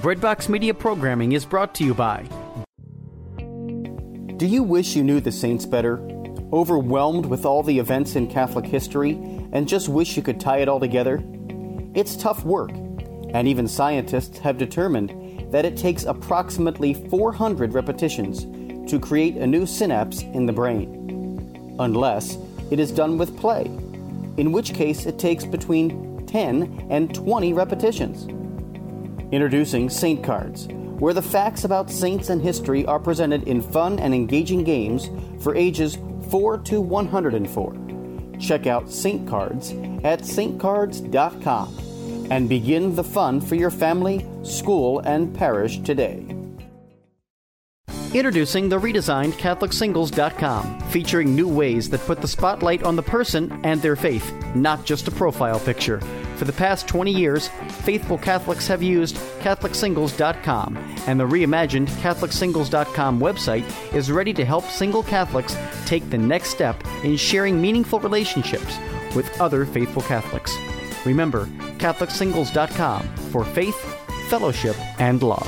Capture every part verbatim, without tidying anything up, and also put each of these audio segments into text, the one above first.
Breadbox Media programming is brought to you by... Do you wish you knew the saints better? Overwhelmed with all the events in Catholic history and just wish you could tie it all together? It's tough work, and even scientists have determined that it takes approximately four hundred repetitions to create a new synapse in the brain. Unless it is done with play, in which case it takes between ten and twenty repetitions. Introducing Saint Cards, where the facts about saints and history are presented in fun and engaging games for ages four to one hundred four. Check out Saint Cards at saint cards dot com and begin the fun for your family, school, and parish today. Introducing the redesigned Catholic Singles dot com, featuring new ways that put the spotlight on the person and their faith, not just a profile picture. For the past twenty years, faithful Catholics have used Catholic Singles dot com, and the reimagined Catholic Singles dot com website is ready to help single Catholics take the next step in sharing meaningful relationships with other faithful Catholics. Remember, Catholic Singles dot com for faith, fellowship, and love.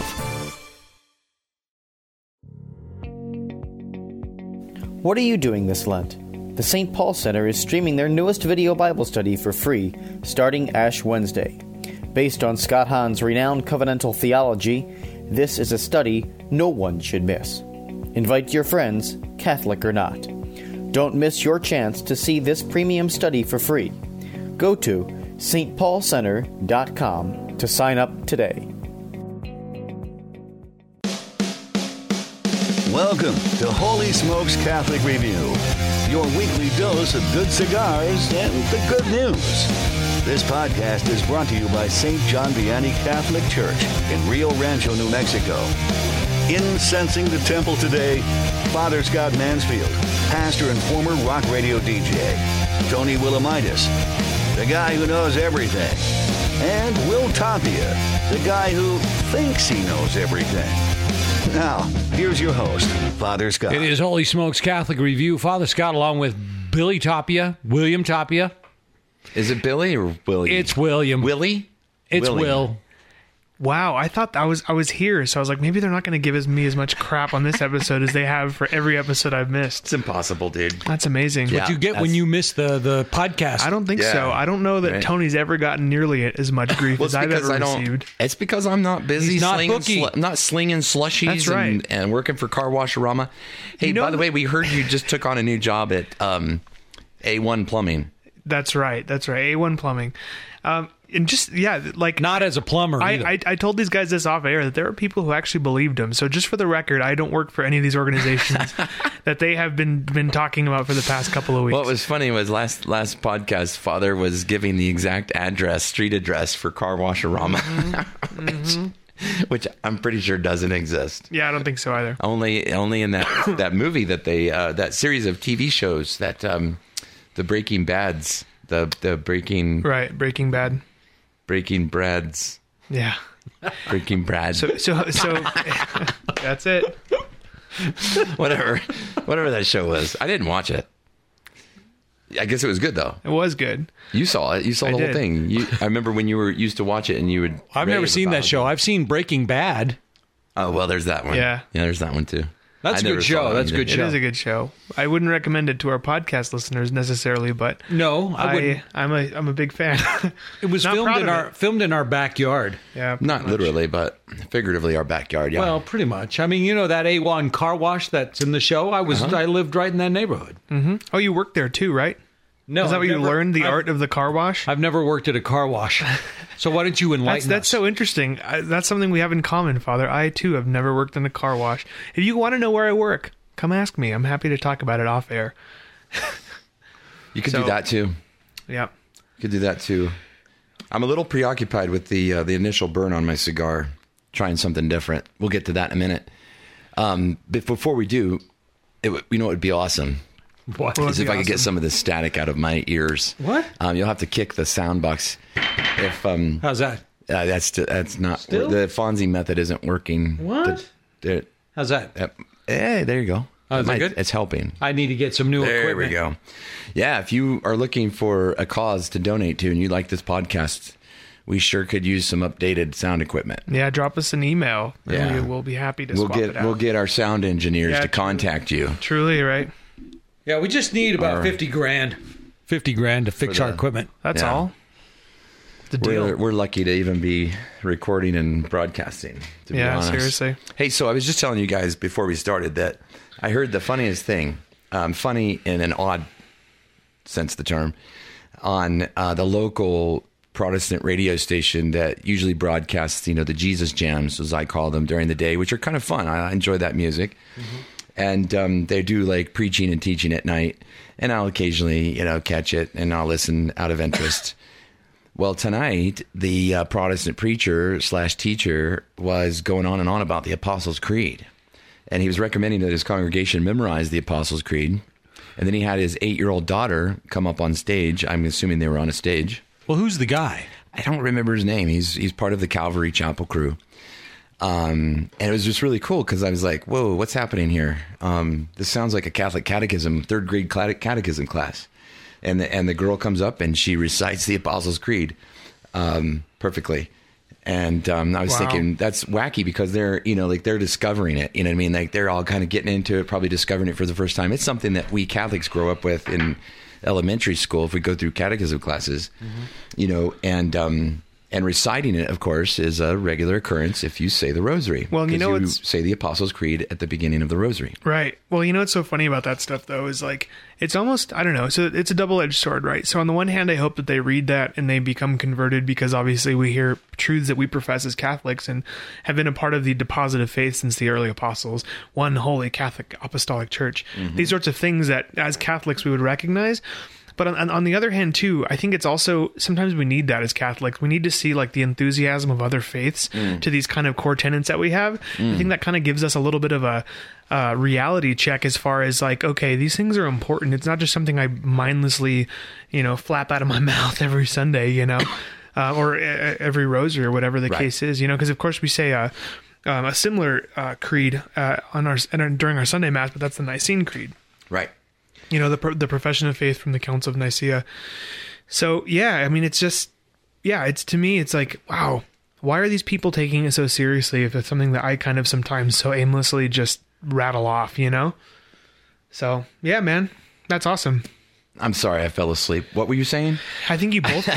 What are you doing this Lent? The Saint Paul Center is streaming their newest video Bible study for free, starting Ash Wednesday. Based on Scott Hahn's renowned covenantal theology, this is a study no one should miss. Invite your friends, Catholic or not. Don't miss your chance to see this premium study for free. Go to saint paul center dot com to sign up today. Welcome to Holy Smokes Catholic Review, your weekly dose of good cigars and the good news. This podcast is brought to you by Saint John Vianney Catholic Church in Rio Rancho, New Mexico. Incensing the temple today, Father Scott Mansfield, pastor and former rock radio D J, Tony Willamitis, the guy who knows everything, and Will Tapia, the guy who thinks he knows everything. Now, here's your host, Father Scott. It is Holy Smokes Catholic Review. Father Scott along with Billy Tapia, William Tapia. Is it Billy or William? It's William. Willie? It's William. Will. Wow, I thought I was I was here, so I was like, maybe they're not going to give us me as much crap on this episode as they have for every episode I've missed. It's impossible, dude. That's amazing. What Yeah, you get when that's- you miss the, the podcast. I don't think Yeah, so. I don't know that right. Tony's ever gotten nearly as much grief Well, as it's I've because ever I don't. received. It's because I'm not busy He's not slinging, booky. slu- not slinging slushies That's right. and, and working for Car Washerama. Hey, You know by the that- way, we heard you just took on a new job at um, A one Plumbing. That's right. That's right. A one Plumbing. Um, and just, yeah, like... Not as a plumber I, either. I, I told these guys this off air that there are people who actually believed him. So just for the record, I don't work for any of these organizations that they have been been talking about for the past couple of weeks. What was funny was last last podcast, Father was giving the exact address, street address for Car Washerama, Mm-hmm. which, which I'm pretty sure doesn't exist. Yeah, I don't think so either. Only only in that that movie that they uh, that series of T V shows that um, the Breaking Bads, the the Breaking Right, Breaking Bad. Breaking Brads, Yeah. Breaking Brad, So, so, so that's it. whatever whatever that show was. I didn't watch it. I guess it was good though. It was good. You saw it. You saw I the whole did. thing. You, I remember when you were used to watch it and you would. I've never rave seen that about show. it. I've seen Breaking Bad. Oh well, there's that one. Yeah. yeah, there's that one too. That's I a never good saw show. that That's a either. good It show. is a good show. I wouldn't recommend it to our podcast listeners necessarily, but No, I I, wouldn't. I'm a I'm a big fan. It was Not filmed proud in of our it. filmed in our backyard. Yeah, Not pretty much. literally, but figuratively, our backyard. Yeah. Well, pretty much. I mean, you know that A one car wash that's in the show? I was I lived right in that neighborhood. Oh, you worked there too, right? No, Is that I've what you never- learned? The I've- art of the car wash? I've never worked at a car wash. So why don't you That's enlighten that's us? so interesting. I, that's something we have in common, Father. I too have never worked in a car wash. If you want to know where I work, come ask me. I'm happy to talk about it off air. you could so- do that too. Yeah. You could do that too. I'm a little preoccupied with the uh, the initial burn on my cigar. Trying something different. We'll get to that in a minute. Um, but before we do, it w- you know what would be awesome. What? Well, Is if be I could get awesome. some of the static out of my ears. What? Um, you'll have to kick the sound box. If um, How's that? uh, that's that's not Still? the Fonzie method isn't working. What? The, the, How's that? uh, hey, there you go. Oh, is that might- good? It's helping. I need to get some new There equipment. we go. Yeah, if you are looking for a cause to donate to and you like this podcast, we sure could use some updated sound equipment. Yeah, drop us an email. Yeah. We, we'll be happy to We'll swap get it out. we'll get our sound engineers Yeah, to truly. contact you. Truly, right? Yeah, we just need about Our- fifty grand. fifty grand to fix For our the- equipment. That's Yeah. all. The deal. We're, we're lucky to even be recording and broadcasting, to be Yeah, honest. seriously. Hey, so I was just telling you guys before we started that I heard the funniest thing, um, funny in an odd sense of the term, on uh, the local Protestant radio station that usually broadcasts, you know, the Jesus Jams, as I call them, during the day, which are kind of fun. I enjoy that music. Mm-hmm. And um, they do like preaching and teaching at night. And I'll occasionally, you know, catch it and I'll listen out of interest. Well, tonight, the uh, Protestant preacher slash teacher was going on and on about the Apostles' Creed. And he was recommending that his congregation memorize the Apostles' Creed. And then he had his eight-year-old daughter come up on stage. I'm assuming they were on a stage. Well, who's the guy? I don't remember his name. He's he's part of the Calvary Chapel crew. Um, and it was just really cool because I was like, whoa, what's happening here? Um, this sounds like a Catholic catechism, third grade catechism class. And the, and the girl comes up and she recites the Apostles' Creed um, perfectly. And um, I was Wow. thinking that's wacky because they're, you know, like they're discovering it. You know what I mean? Like they're all kind of getting into it, probably discovering it for the first time. It's something that we Catholics grow up with in elementary school if we go through catechism classes, mm-hmm. you know, and um, and reciting it, of course, is a regular occurrence if you say the rosary. Well, you 'Cause know what's- say the Apostles' Creed at the beginning of the rosary. Right. Well, you know what's so funny about that stuff, though, is like, it's almost, I don't know, so it's a double-edged sword, right? So on the one hand, I hope that they read that and they become converted because obviously we hear truths that we profess as Catholics and have been a part of the deposit of faith since the early apostles, one holy Catholic apostolic church. Mm-hmm. These sorts of things that as Catholics we would recognize. But on, on the other hand, too, I think it's also, sometimes we need that as Catholics. We need to see like the enthusiasm of other faiths mm. to these kind of core tenets that we have. Mm. I think that kind of gives us a little bit of a uh, reality check as far as like, okay, these things are important. It's not just something I mindlessly, you know, flap out of my mouth every Sunday, you know, uh, or uh, every rosary or whatever the right. case is, you know, because of course we say uh, um, a similar uh, creed uh, on our during our Sunday Mass, but that's the Nicene Creed. Right. You know, the the profession of faith from the Council of Nicaea. So, yeah, I mean, it's just, yeah, it's to me, it's like, wow, why are these people taking it so seriously if it's something that I kind of sometimes so aimlessly just rattle off, you know? So, yeah, man, that's awesome. I'm sorry, I fell asleep. What were you saying? I think you both did.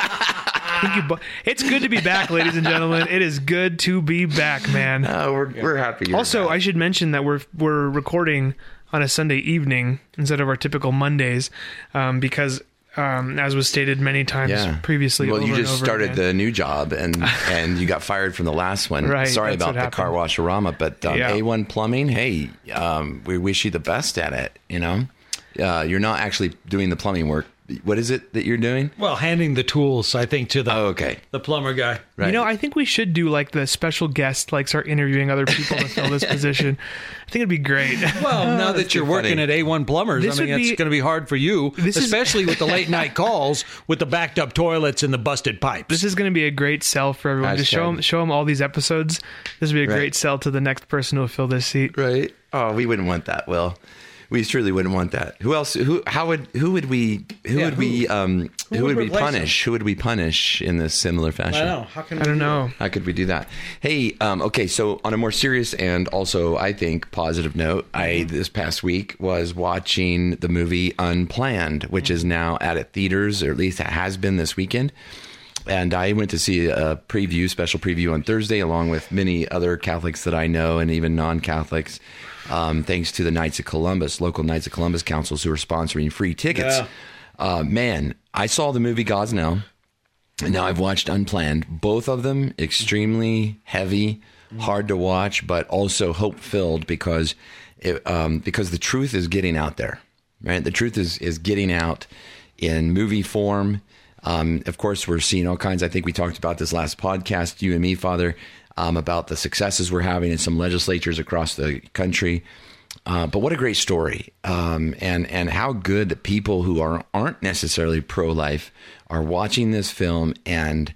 I think you bo- it's good to be back, ladies and gentlemen. It is good to be back, man. Oh, we're, we're happy. You're also, back. I should mention that we're we're recording on a Sunday evening instead of our typical Mondays, um, because um, as was stated many times yeah. previously. Well, over you just and over started again. the new job and and you got fired from the last one. Right, Sorry that's about what the happened. car wash-orama, but um, Yeah. A one Plumbing, hey, um, we wish you the best at it. You know, uh, you're not actually doing the plumbing work. What is it that you're doing? Well, handing the tools, I think, to the Oh, okay. the plumber guy. Right. You know, I think we should do like the special guest, like start interviewing other people to fill this position. I think it'd be great. Well, now that you're too working funny. at A one Plumbers, This I mean, would it's be- going to be hard for you, This is- especially with the late night calls with the backed up toilets and the busted pipes. This is going to be a great sell for everyone. Just show Hashtag. them, show them all these episodes. This would be a Right. great sell to the next person who will fill this seat. Right. Oh, we wouldn't want that, Will. We truly wouldn't want that. Who else? Who? How would? Who would we? Who Yeah, would who- we? Um, who, who would, would we replace punish? Who would we punish in this similar fashion? I know. How can I don't know. How could we do that? Hey, um, okay. So on a more serious and also, I think, positive note, I this past week was watching the movie Unplanned, which is now at at theaters, or at least it has been this weekend. And I went to see a preview, special preview on Thursday, along with many other Catholics that I know and even non-Catholics. Um, thanks to the Knights of Columbus, local Knights of Columbus councils who are sponsoring free tickets. Yeah. Uh, man, I saw the movie Gosnell, and now I've watched Unplanned. Both of them extremely heavy, hard to watch, but also hope-filled because it, um, because the truth is getting out there, right? The truth is is getting out in movie form. Um, of course, we're seeing all kinds. I think we talked about this last podcast, you and me, Father, um, about the successes we're having in some legislatures across the country. Uh, but what a great story, um, and and how good that people who are aren't necessarily pro-life are watching this film and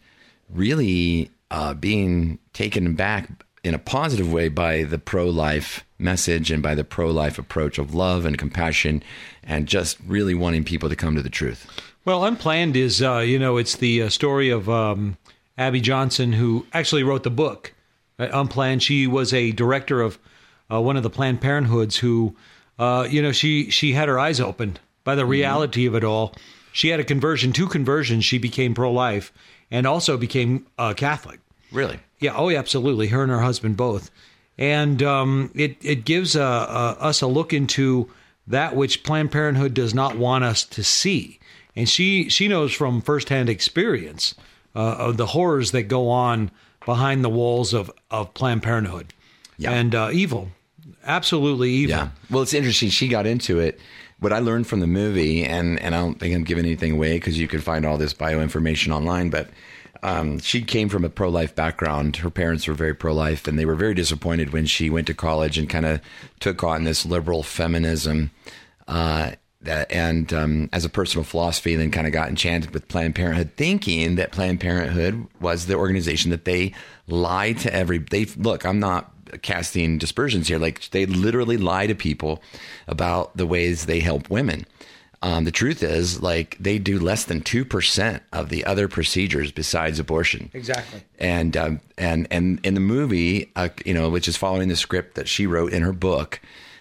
really uh, being taken back in a positive way by the pro-life message and by the pro-life approach of love and compassion, and just really wanting people to come to the truth. Well, Unplanned is, uh, you know, it's the uh, story of um, Abby Johnson, who actually wrote the book, right, Unplanned. She was a director of uh, one of the Planned Parenthoods who, uh, you know, she, she had her eyes opened by the reality mm-hmm. of it all. She had a conversion, two conversions. She became pro-life and also became uh, Catholic. Really? Yeah. Oh, yeah, absolutely. Her and her husband both. And um, it, it gives uh, uh, us a look into that which Planned Parenthood does not want us to see. And she, she knows from firsthand experience uh, of the horrors that go on behind the walls of, of Planned Parenthood. Yeah. And uh, evil. Absolutely evil. Yeah. Well, it's interesting. She got into it. What I learned from the movie, and, and I don't think I'm giving anything away because you can find all this bio information online, but Um, she came from a pro-life background. Her parents were very pro-life, and they were very disappointed when she went to college and kind of took on this liberal feminism. Uh, that, and um, as a personal philosophy, then kind of got enchanted with Planned Parenthood, thinking that Planned Parenthood was the organization that they lied to every. They look. I'm not casting dispersions here. Like, they literally lie to people about the ways they help women. Um, the truth is, like, they do less than two percent of the other procedures besides abortion. Exactly. And um, and and in the movie, uh, you know, which is following the script that she wrote in her book,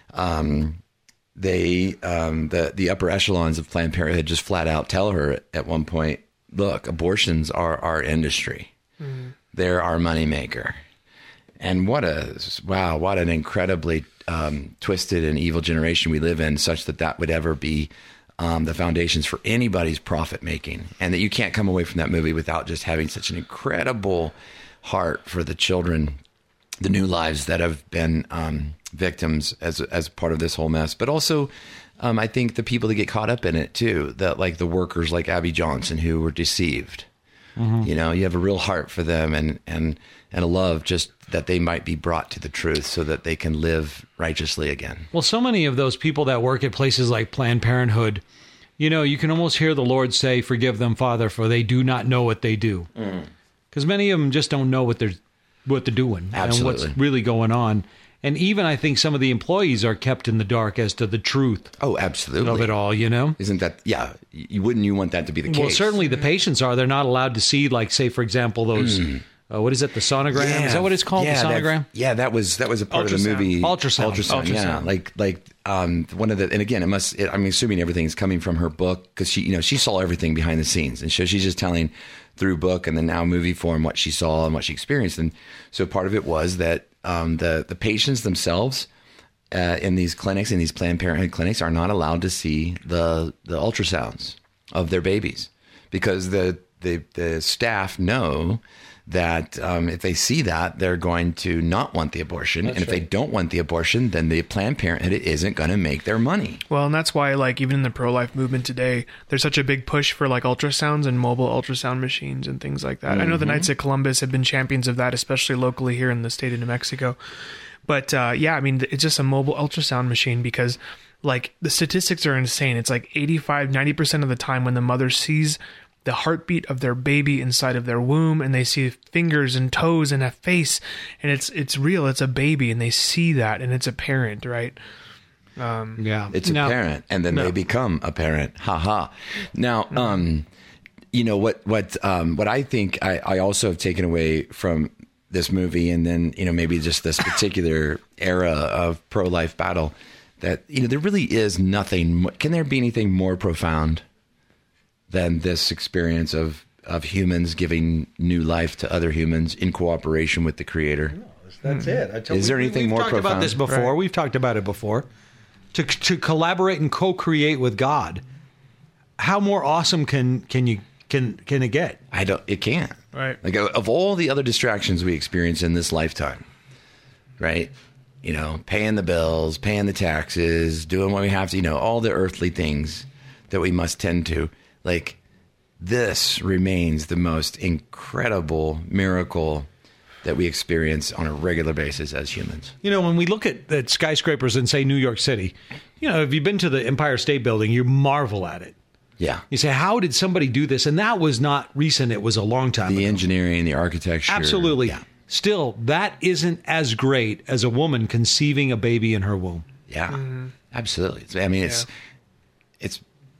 um, they um, the the upper echelons of Planned Parenthood just flat out tell her at one point, look, abortions are our industry. Mm. They're our moneymaker. And what a wow, what an incredibly um, twisted and evil generation we live in, such that that would ever be Um, the foundations for anybody's profit making, and that you can't come away from that movie without just having such an incredible heart for the children, the new lives that have been um, victims as as part of this whole mess. But also, um, I think the people that get caught up in it too, that like the workers like Abby Johnson who were deceived. Mm-hmm. You know, you have a real heart for them, and and and a love just that they might be brought to the truth so that they can live righteously again. Well, so many of those people that work at places like Planned Parenthood, you know, you can almost hear the Lord say, "Forgive them, Father, for they do not know what they do." Because mm. many of them just don't know what they're what they're doing. Absolutely. And what's really going on. And even I think some of the employees are kept in the dark as to the truth. Oh, absolutely. Of it all, you know? Isn't that, yeah, you wouldn't you want that to be the case? Well, certainly the patients are. They're not allowed to see, like, say, for example, those, mm. uh, what is it, the sonogram? Yeah. Is that what it's called, yeah, the sonogram? That, yeah, that was that was a part Ultrasound. of the movie. Ultrasound. Ultrasound, Ultrasound. yeah. Like, like um, one of the, and again, it must, it, I'm assuming everything's coming from her book, because she, you know, she saw everything behind the scenes. And so she's just telling through book and then now movie form what she saw and what she experienced. And so part of it was that um, the, the patients themselves, Uh, in these clinics, in these Planned Parenthood clinics, are not allowed to see the the ultrasounds of their babies, because the the, the staff know that um, if they see that, they're going to not want the abortion. That's and if right. they don't want the abortion, then the Planned Parenthood isn't going to make their money. Well, and that's why, like, even in the pro-life movement today, there's such a big push for, like, ultrasounds and mobile ultrasound machines and things like that. Mm-hmm. I know the Knights of Columbus have been champions of that, especially locally here in the state of New Mexico. But, uh, yeah, I mean, it's just a mobile ultrasound machine because, like, the statistics are insane. It's like eighty-five, ninety percent of the time when the mother sees the heartbeat of their baby inside of their womb, and they see fingers and toes and a face, and it's it's real. It's a baby, and they see that, and it's a parent, right? Um, yeah. It's a now, parent, and then no. they become a parent. Ha ha. Now, um, you know, what, what, um, what I think I, I also have taken away from this movie, and then, you know, maybe just this particular era of pro-life battle, that, you know, there really is nothing. Can there be anything more profound than this experience of, of humans giving new life to other humans in cooperation with the Creator? No, that's it. I tell is there we, anything we've more talked profound? about this before. Right. We've talked about it before. To to collaborate and co-create with God. How more awesome can can you can can it get? I don't. It can't. Right. Like, of all the other distractions we experience in this lifetime, right? You know, paying the bills, paying the taxes, doing what we have to, you know, all the earthly things that we must tend to. Like, this remains the most incredible miracle that we experience on a regular basis as humans. You know, when we look at, at skyscrapers in, say, New York City, you know, if you've been to the Empire State Building, you marvel at it. Yeah. You say, how did somebody do this? And that was not recent. It was a long time the ago. The engineering, the architecture. Absolutely. Yeah. Still, that isn't as great as a woman conceiving a baby in her womb. Yeah, mm-hmm. Absolutely. I mean, it's, yeah. it's,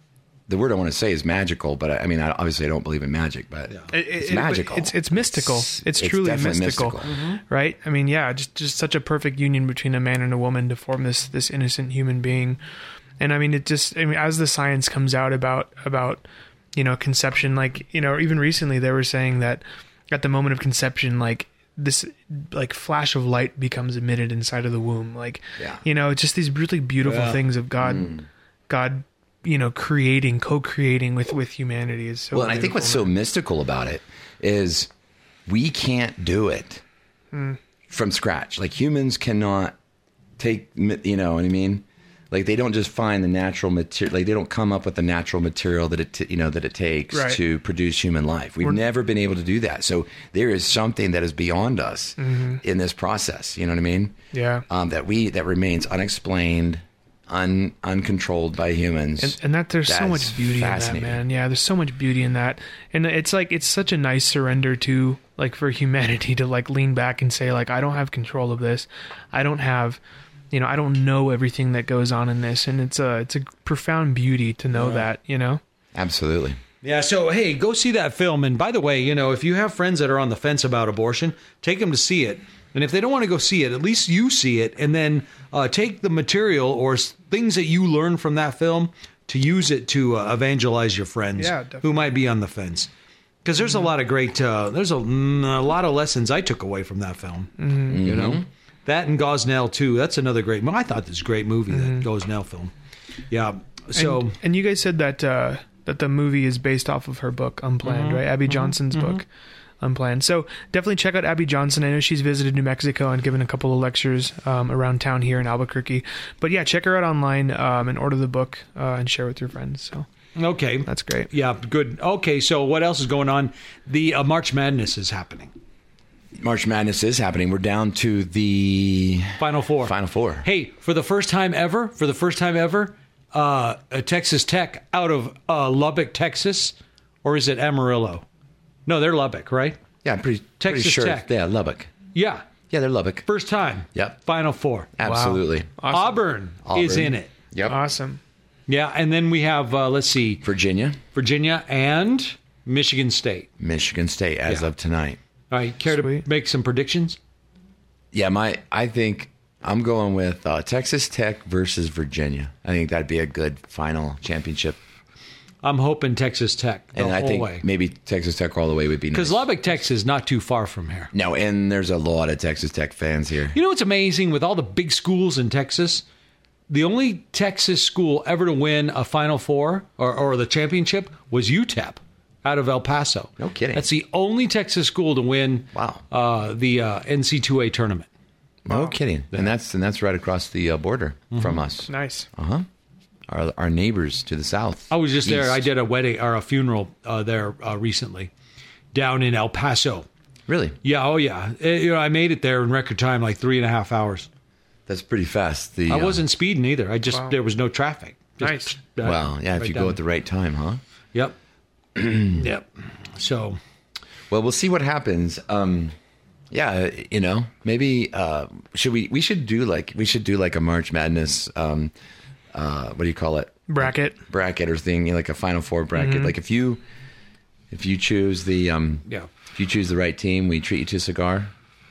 the word I want to say is magical, but I, I mean, I, obviously I don't believe in magic, but It- it's it- magical. It's it's mystical. It's, It's truly definitely mystical, mystical. Mm-hmm. right? I mean, yeah, just just such a perfect union between a man and a woman to form this this innocent human being. And I mean, it just I mean, as the science comes out about about you know conception, like you know, even recently they were saying that at the moment of conception, like this like flash of light becomes emitted inside of the womb, like Yeah. you know, it's just these really beautiful Yeah. things of God, God. You know, creating, co-creating with, with humanity is so. Well, and I think what's so mystical about it is we can't do it Hmm. from scratch. Like humans cannot take, you know what I mean? Like they don't just find the natural material. Like they don't come up with the natural material that it, t- you know, that it takes Right. to produce human life. We've We're- never been able to do that. So there is something that is beyond us in this process. You know what I mean? Mm-hmm. Yeah. Um, that we that remains unexplained, un uncontrolled by humans. And, and that there's so That's much beauty in that, fascinating. man. Yeah, there's so much beauty in that, and it's like it's such a nice surrender to like for humanity to like lean back and say like I don't have control of this, I don't have, you know, I don't know everything that goes on in this, and it's a it's a profound beauty to know that, you know. Absolutely. Yeah, so hey, go see that film. And by the way, you know, if you have friends that are on the fence about abortion, take them to see it. And if they don't want to go see it, at least you see it, and then uh, take the material or s- things that you learn from that film to use it to uh, evangelize your friends Yeah, definitely. who might be on the fence. Because there's a lot of great, uh, there's a, mm, a lot of lessons I took away from that film. You know, that and Gosnell too. That's another great. I thought this was a great movie, that Gosnell film. Yeah. So. and, and you guys said that uh, that the movie is based off of her book Unplanned, right? Abby Johnson's book Unplanned. So definitely check out Abby Johnson. I know she's visited New Mexico and given a couple of lectures um, around town here in Albuquerque. But yeah, check her out online um, and order the book uh, and share with your friends. So Okay. that's great. Yeah, good. Okay, so what else is going on? The uh, March Madness is happening. March Madness is happening. We're down to the Final Four. Final Four. Hey, for the first time ever, for the first time ever, uh, uh, Texas Tech out of uh, Lubbock, Texas, or is it Amarillo? No, they're Lubbock, right? Yeah, I'm pretty, pretty Texas sure. Tech. Yeah, Lubbock. Yeah, Yeah, they're Lubbock. first time. Yep. Final Four. Absolutely. Awesome. Auburn, is Auburn. in it. Yep. Awesome. Yeah, and then we have, uh, let's see, Virginia, Virginia and Michigan State. Michigan State as Yeah. of tonight. All right, care Sweet. to make some predictions? Yeah, my I think I'm going with uh, Texas Tech versus Virginia. I think that'd be a good final championship. I'm hoping Texas Tech the And whole I think way. maybe Texas Tech all the way would be nice. Because Lubbock, Texas is not too far from here. No, and there's a lot of Texas Tech fans here. You know what's amazing with all the big schools in Texas? The only Texas school ever to win a Final Four or, or the championship was U T E P out of El Paso. No kidding. That's the only Texas school to win Wow. uh, the uh, N C double A tournament. No kidding. And that's and that's right across the uh, border from us. Nice. Uh huh. Our our neighbors to the south. I was just there. East. I did a wedding or a funeral uh, there uh, recently down in El Paso. Really? Yeah, oh yeah. Uh, you know, I made it there in record time, like three and a half hours. That's pretty fast. The I uh, wasn't speeding either. I just Wow. there was no traffic. Just, Nice. uh, Well, yeah, if right you down go at the right time, huh? Yep. Yep. So, Well, we'll see what happens. Um, yeah, you know, maybe uh, should we? We should do like we should do like a March Madness. Um, uh, what do you call it? Bracket. Bracket or thing, like a Final Four bracket. Mm-hmm. Like if you if you choose the um, yeah. if you choose the right team, we treat you to a cigar.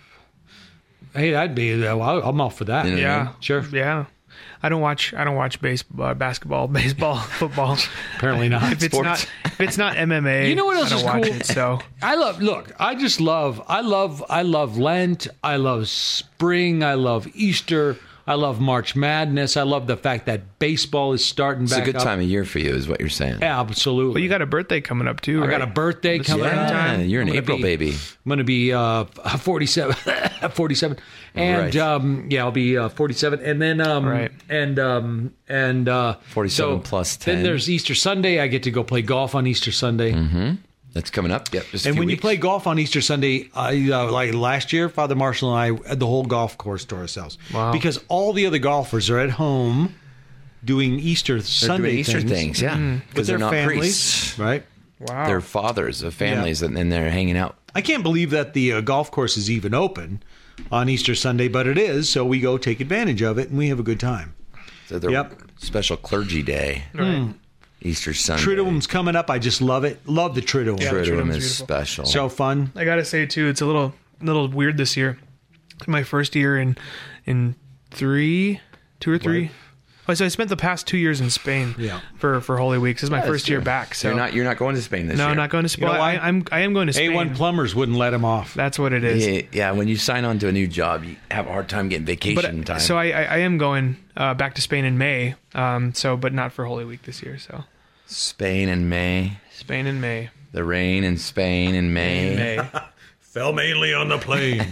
Hey, that'd be. Uh, well, I'm all for that. You know what I Yeah. mean? Sure. Yeah. I don't watch. I don't watch base, uh, basketball, baseball, football. Apparently not. If it's Sports. not, if it's not M M A, You know what else I don't is watch cool? it. So I love. Look, I just love. I love. I love Lent. I love spring. I love Easter. I love March Madness. I love the fact that baseball is starting It's back a good up. time of year for you, is what you're saying. Absolutely. well, you got a birthday coming up too. I got right? a birthday The coming up. springtime. Yeah, you're an I'm gonna April be- baby. I'm going to be uh, forty-seven, forty-seven, and Right. um, yeah, I'll be uh, forty-seven, and then um, Right. and um, and uh, forty-seven so plus Then ten. there's Easter Sunday. I get to go play golf on Easter Sunday. That's coming up. Yep. Just a And few when you weeks. play golf on Easter Sunday, I, uh, like last year, Father Marshall and I had the whole golf course to ourselves. Wow. Because all the other golfers are at home doing Easter they're Sunday doing Easter things, yeah, with because their they're not families, priests. right? Wow. They're fathers of families, and, and they're hanging out. I can't believe that the uh, golf course is even open on Easter Sunday, but it is. So we go take advantage of it, and we have a good time. So their Yep. special clergy day. Right. Easter Sunday. Triduum's coming up. I just love it. Love the Triduum. Yeah. Triduum Triduum's is beautiful. special. So fun. I gotta say too, it's a little little weird this year. My first year in in three, two or three. Oh, so I spent the past two years in Spain. Yeah. For, for Holy Week. This is my Yeah, first that's year true. back. So you're not you're not going to Spain this no, year. I'm not going to Spain. You know why? I, I'm I am going to A Spain. one plumbers wouldn't let him off. That's what it is. Yeah, yeah, when you sign on to a new job, you have a hard time getting vacation But time. so I, I I am going uh, back to Spain in May. Um. So, but not for Holy Week this year. So Spain in May, Spain in May. the rain in Spain in May. In May. Fell mainly on the plane.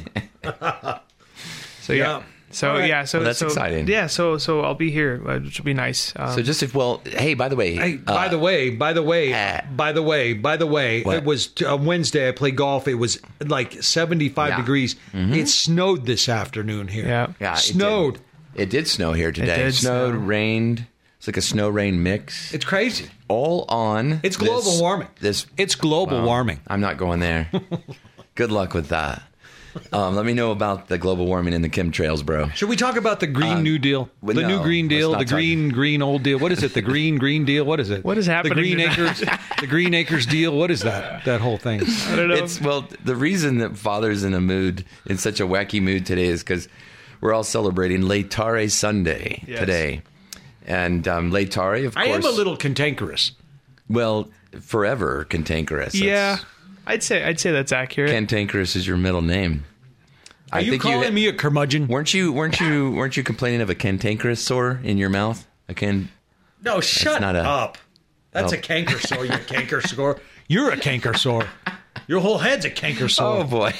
So yeah. Yeah. So All right. yeah. So Well, that's so, exciting. Yeah. So so I'll be here, uh, which will be nice. Um, So just if well, hey, by the way, Hey, uh, by the way, by the way, uh, by the way, by the way, What? it was uh, Wednesday. I played golf. It was like seventy-five Yeah. degrees. It snowed this afternoon here. Yeah. yeah, it snowed. Did. It did snow here today. did Snowed, snow. rained. It's like a snow rain mix. It's crazy. all on. It's global this- warming. This It's global well, warming. I'm not going there. Good luck with that. Um, let me know about the global warming and the chemtrails, bro. Should we talk about the Green New Deal? well, The no, new Green let's Deal, not the talk- Green Green Old Deal. What is it? The Green Green Deal. What is it? What is happening The Green tonight? Acres. The Green Acres deal. What is that? That whole thing. I don't know. It's well, the reason that Father's in a mood, in such a wacky mood today, is because we're all celebrating Laetare Sunday Yes. today, and um, Laetare, of I course, am a little cantankerous. well, forever cantankerous. That's- yeah. I'd say I'd say that's accurate. cantankerous is your middle name. Are you calling me a curmudgeon? Weren't you? Weren't you? Weren't you complaining of a cantankerous sore in your mouth? A can. No, shut not a- up. That's Oh. a canker sore. You canker sore. You're a canker sore. Your whole head's a canker sore. Oh boy.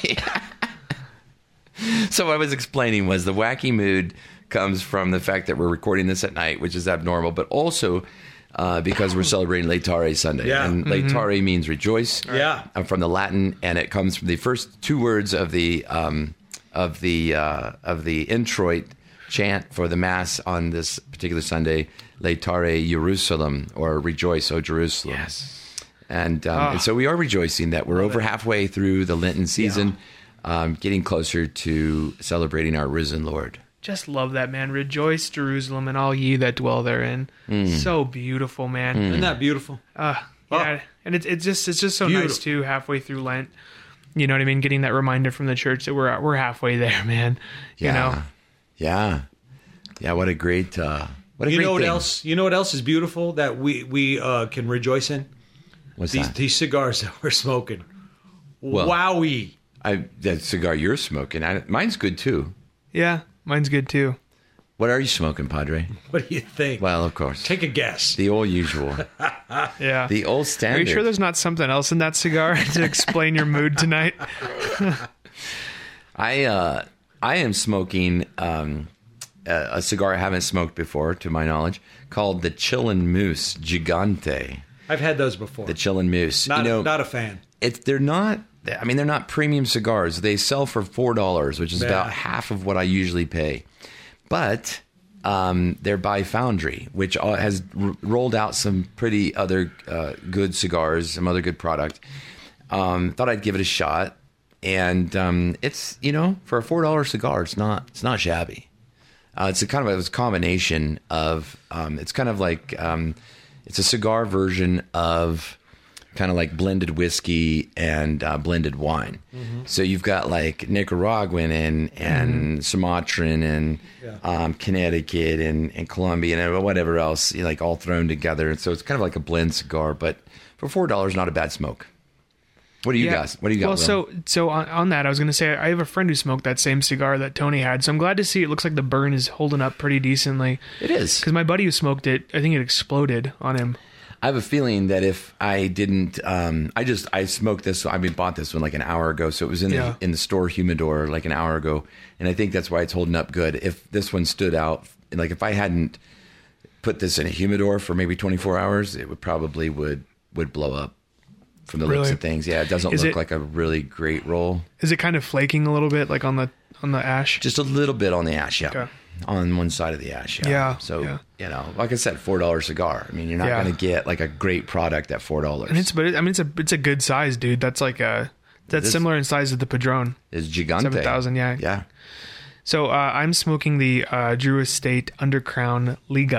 So what I was explaining was the wacky mood comes from the fact that we're recording this at night, which is abnormal, but also uh, because we're celebrating Laetare Sunday. Yeah. And Laetare means rejoice. Yeah. uh, from the Latin, and it comes from the first two words of the um, of the uh, of the introit chant for the Mass on this particular Sunday, Laetare Jerusalem, or Rejoice, O Jerusalem. Yes. And, um, Ah. and so we are rejoicing that we're over halfway through the Lenten season, um, getting closer to celebrating our risen Lord. Just love that, man. Rejoice, Jerusalem, and all ye that dwell therein. So beautiful, man. Isn't that beautiful? Uh, yeah, and it's it's just it's just so Beautiful. nice too. Halfway through Lent, you know what I mean. Getting that reminder from the church that we're we're halfway there, man. You Yeah. know, Yeah. Yeah, what a great, uh, what a You great know what thing. else? You know what else is beautiful that we we uh, can rejoice in? What's These that? these cigars that we're smoking. Well- Wowie! I, that cigar you're smoking, I, mine's good too. yeah, mine's good too. What are you smoking, Padre? What do you think? Well, of course. Take a guess. The old usual. Yeah. The old Are standard. you sure there's not something else in that cigar to explain your mood tonight? I uh, I am smoking um, a, a cigar I haven't smoked before, to my knowledge, called the Chillin' Moose Gigante. I've had those before. The Chillin' Moose. not you know, not a fan. it's they're not. I mean, they're not premium cigars. They sell for four dollars, which is Yeah. about half of what I usually pay. But um, they're by Foundry, which uh, has r- rolled out some pretty other uh, good cigars, some other good product. Um, thought I'd give it a shot, and um, it's you know for a four dollar cigar, it's not it's not shabby. Uh, it's a kind of a, it's a combination of um, it's kind of like um, it's a cigar version of kind of like blended whiskey and uh, blended wine. So you've got like Nicaraguan and and Sumatran and Yeah. um, Connecticut and, and Colombian and whatever else, you know, like all thrown together. And so it's kind of like a blend cigar, but for four dollars, not a bad smoke. What do you Yeah. guys? What do you got? Well, Will? so so on, on that, I was going to say I have a friend who smoked that same cigar that Tony had. So I'm glad to see it looks like the burn is holding up pretty decently. it is. Because my buddy who smoked it, I think it exploded on him. I have a feeling that if I didn't, um, I just I smoked this. I mean, bought this one like an hour ago, so it was in Yeah. the in the store humidor like an hour ago, and I think that's why it's holding up good. If this one stood out, like if I hadn't put this in a humidor for maybe twenty-four hours, it would probably would would blow up from the looks Really? of things. Yeah, it doesn't Is look it- like a really great roll. Is it kind of flaking a little bit, like on the on the ash? Just a little bit on the ash, yeah. Okay. On one side of the ash, yeah. Yeah, So yeah. you know, like I said, four dollar cigar. I mean, you're not Yeah. going to get like a great product at four dollars. And it's but it, I mean it's a it's a good size, dude. That's like a that's This- similar in size to the Padron. It's gigante. seven thousand, yeah. Yeah. So uh, I'm smoking the uh, Drew Estate Undercrown Liga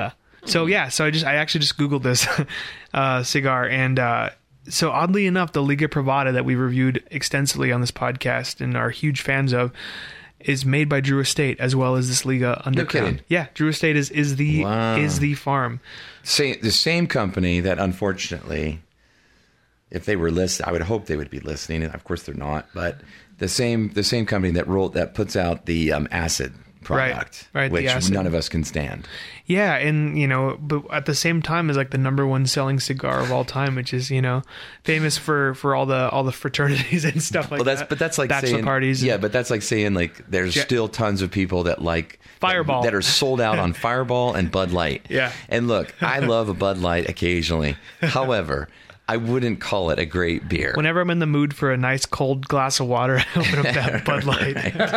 So yeah, so I just I actually just Googled this uh, cigar, and uh, so oddly enough, the Liga Privada that we reviewed extensively on this podcast and are huge fans of is made by Drew Estate as well as this Liga Undercrown. No kidding. Yeah, Drew Estate is is the Wow. is the farm. Say, the same company that, unfortunately, if they were listening, I would hope they would be listening. Of course, they're not. But the same the same company that rolled that puts out the um, acid product, Right, right, the which acid. none of us can stand. Yeah, and you know, but at the same time is like the number one selling cigar of all time, which is, you know, famous for, for all the all the fraternities and stuff like Well, that's that. but that's like bachelor saying parties. Yeah, and- but that's like saying like there's Ja- still tons of people that like Fireball. that, that are sold out on Fireball and Bud Light. Yeah. And look, I love a Bud Light occasionally. However, I wouldn't call it a great beer. Whenever I'm in the mood for a nice cold glass of water, I open up that Bud Light.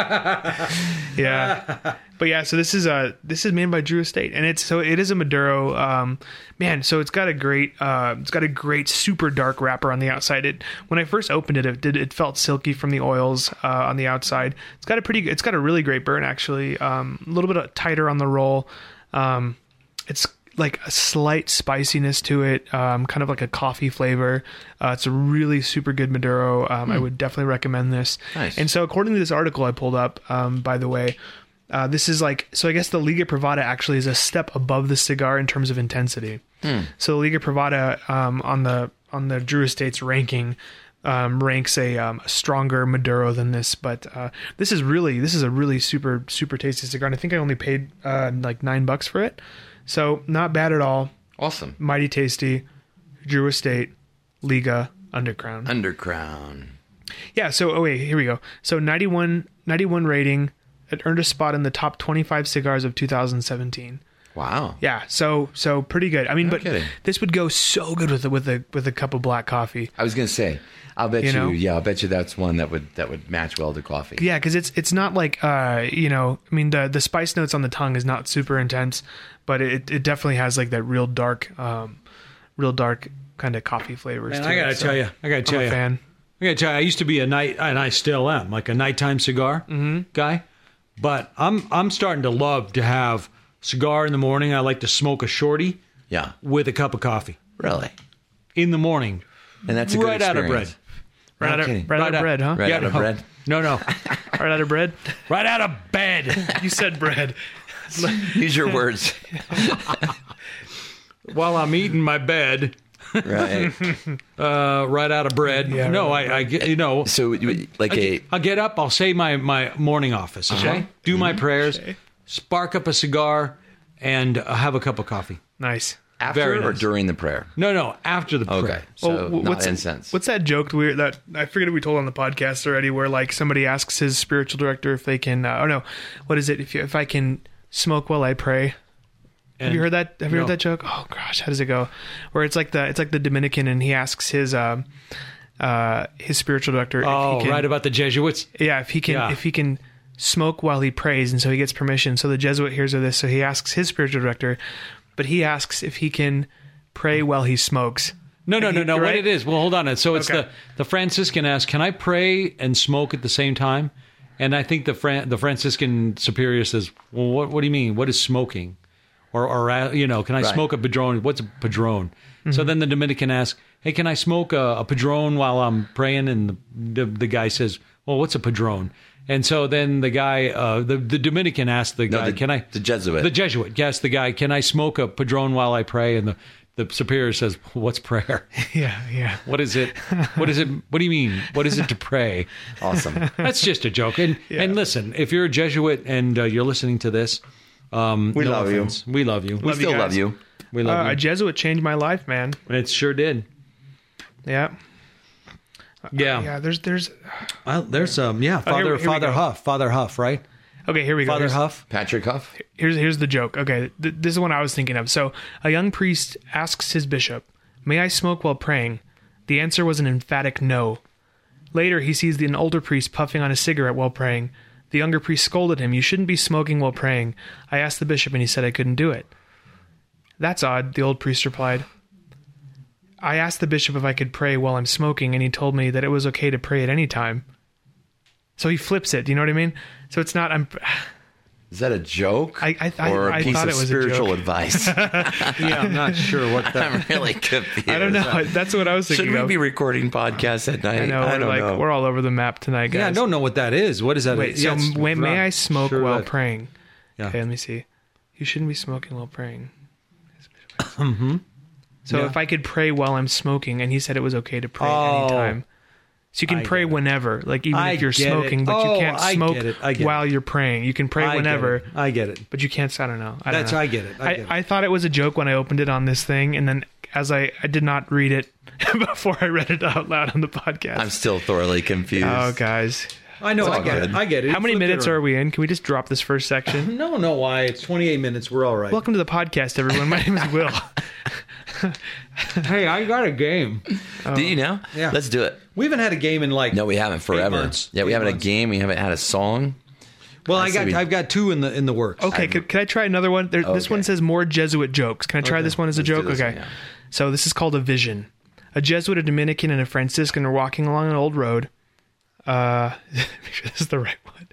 Yeah, but yeah, so this is uh this is made by Drew Estate, and it's so it is a Maduro. Um, man, so it's got a great uh it's got a great super dark wrapper on the outside. It when I first opened it, it did it felt silky from the oils uh, on the outside. It's got a pretty it's got a really great burn actually. Um, a little bit tighter on the roll. Um, it's like a slight spiciness to it, um, kind of like a coffee flavor. Uh, it's a really super good Maduro. Um, I would definitely recommend this. Nice. And so according to this article I pulled up, um, by the way, uh, this is like, so I guess the Liga Privada actually is a step above the cigar in terms of intensity. So the Liga Privada um, on the on the Drew Estate's ranking um, ranks a, um, a stronger Maduro than this, but uh, this is really this is a really super super tasty cigar, and I think I only paid uh, like nine bucks for it. So not bad at all. Awesome. Mighty tasty. Drew Estate, Liga, Undercrown. Undercrown. Yeah, so, oh wait, here we go. So ninety-one, ninety-one rating. It earned a spot in the top twenty-five cigars of two thousand seventeen. Wow. Yeah, so so pretty good. I mean, No but kidding. this would go so good with a, with a with a cup of black coffee. I was gonna say, I'll bet You you, know? yeah, I'll bet you that's one that would that would match well to coffee. Yeah, because it's it's not like uh you know I mean the the spice notes on the tongue is not super intense, but it it definitely has like that real dark um real dark kind of coffee flavors. Man, to I it. gotta So tell you, I gotta tell I'm a you, fan. I gotta tell you, I used to be a night, and I still am, like a nighttime cigar guy. But I'm I'm starting to love to have cigar in the morning. I like to smoke a shorty Yeah. with a cup of coffee Really. in the morning, And that's a good right out of bread. experience. Right, No out of, kidding. right, out of bread, huh? Right Yeah, out of no. bread. No, no, Right out of bread. right out of bed. You said bread. Use your words. While I'm eating my bed, Right. uh, right out of bread. Yeah, no, right, I, I get, you know, So you- like a I'll get up, I'll say my, my morning office, okay? Uh-huh. Do my prayers, Okay. spark up a cigar, and uh, have a cup of coffee. Nice. after very or nice. during the prayer. No, no, after the prayer. Okay. So Well, w- not what's incense. What's that joke we that I forget if we told on the podcast already, where like somebody asks his spiritual director if they can. Uh, oh no, what is it? If you, if I can smoke while I pray. Have you heard that? Have you no. heard that joke? Oh gosh, how does it go? Where it's like the it's like the Dominican, and he asks his um uh his spiritual director. if Oh, he can, right about the Jesuits. Yeah, if he can Yeah. if he can smoke while he prays, and so he gets permission. So the Jesuit hears of this, so he asks his spiritual director, but he asks if he can pray while he smokes. No, no, no, no. What Right? it is? Well, hold on. So it's Okay. the the Franciscan asks, "Can I pray and smoke at the same time?" And I think the Fran- the Franciscan superior says, "Well, what what do you mean? What is smoking?" Or, or uh, you know, can I Right. smoke a padron? What's a padron? So then the Dominican asks, "Hey, can I smoke a, a padron while I'm praying?" And the, the the guy says, "Well, what's a padron?" And so then the guy, uh, the the Dominican asks the No, guy, the- "Can I?" the Jesuit. The Jesuit. Yes, the guy. "Can I smoke a padron while I pray?" And the the superior says, "What's prayer? Yeah, yeah. What is it? What is it? What do you mean? What is it to pray?" Awesome. That's just a joke. And and listen, if you're a Jesuit and uh, you're listening to this, um, We no love you. offense. We love you. We Love you still guys. love you. We love Uh, you. a Jesuit changed my life, man. It sure did. Yeah, Yeah. yeah. There's, there's. Well, there's um yeah, Oh, here Father we- here we Father go. Huff, Father Huff, right? Okay, here we go. Father Here's, Huff. Patrick Huff. here's here's the joke. Okay, th- this is what I was thinking of. So a young priest asks his bishop, "May I smoke while praying?" The answer was an emphatic no. Later, he sees the, an older priest puffing on a cigarette while praying. The younger priest scolded him, "You shouldn't be smoking while praying." I asked the bishop, and he said I couldn't do it. "That's odd," the old priest replied. I asked the bishop if I could pray while I'm smoking, and he told me that it was okay to pray at any time. So he flips it. Do you know what I mean? So it's not. I'm. Is that a joke? I- I- I- or a I piece thought of it was a spiritual joke. advice? Yeah, I'm not sure what that. I'm really confused. I don't know. That's what I was thinking Should we of. be recording podcasts at night? I know. I we're don't like know. we're all over the map tonight, guys. Yeah, I don't know what that is. What is that? Wait, Yeah, so it's- may, may I smoke Sure while that- praying? Yeah. Okay, let me see. You shouldn't be smoking while praying. Mhm. So Yeah. if I could pray while I'm smoking, and he said it was okay to pray Oh. anytime. So you can I pray get it. whenever, like even I if you're get it. smoking, but Oh, you can't I smoke get it. I get while it. you're praying. You can pray I get whenever, it. I get it. but you can't. I don't know. I don't That's know. I get it. I get it. I, I thought it was a joke when I opened it on this thing, and then as I, I did not read it before I read it out loud on the podcast. I'm still thoroughly confused. Oh, guys. I know. It's I all get good. it. I get it. How many Flip it minutes around. are we in? Can we just drop this first section? No, no. Why? It's twenty-eight minutes. We're all right. Welcome to the podcast, everyone. My name is Will. Hey, I got a game. Do you know? Yeah. Let's do it. We haven't had a game in like. No, we haven't forever. months. Yeah, we Eight haven't months. had a game. We haven't had a song. Well, I I say got. we- I've got two in the in the works. Okay, can, can I try another one? There, This Okay. one says more Jesuit jokes. Can I try Okay, this one as a let's do joke? this Okay. one, yeah. So this is called a vision. A Jesuit, a Dominican, and a Franciscan are walking along an old road. Uh, make sure this is the right one.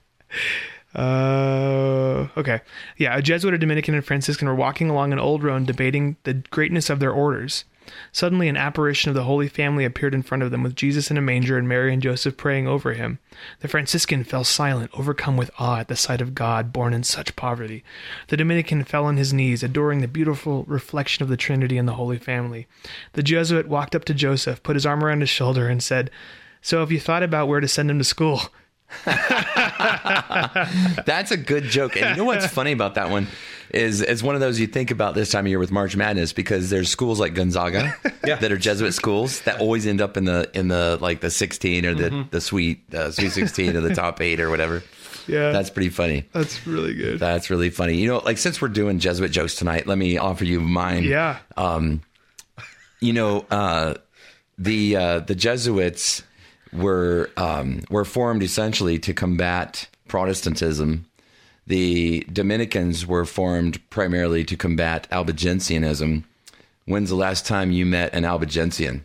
Uh, okay. Yeah, a Jesuit, a Dominican, and a Franciscan were walking along an old road debating the greatness of their orders. Suddenly, an apparition of the Holy Family appeared in front of them with Jesus in a manger and Mary and Joseph praying over him. The Franciscan fell silent, overcome with awe at the sight of God born in such poverty. The Dominican fell on his knees, adoring the beautiful reflection of the Trinity and the Holy Family. The Jesuit walked up to Joseph, put his arm around his shoulder, and said, "So have you thought about where to send him to school?" That's a good joke. And you know what's funny about that one is it's one of those you think about this time of year with March Madness, because there's schools like Gonzaga Yeah. that are Jesuit schools that always end up in the in the like the sixteen or the Mm-hmm. the sweet uh, sweet sixteen or the top eight or whatever. Yeah. That's pretty funny. That's really good. That's really funny. You know, like since we're doing Jesuit jokes tonight, let me offer you mine. Yeah. Um, you know, uh, the uh, the Jesuits were um, were formed essentially to combat Protestantism. The Dominicans were formed primarily to combat Albigensianism. When's the last time you met an Albigensian?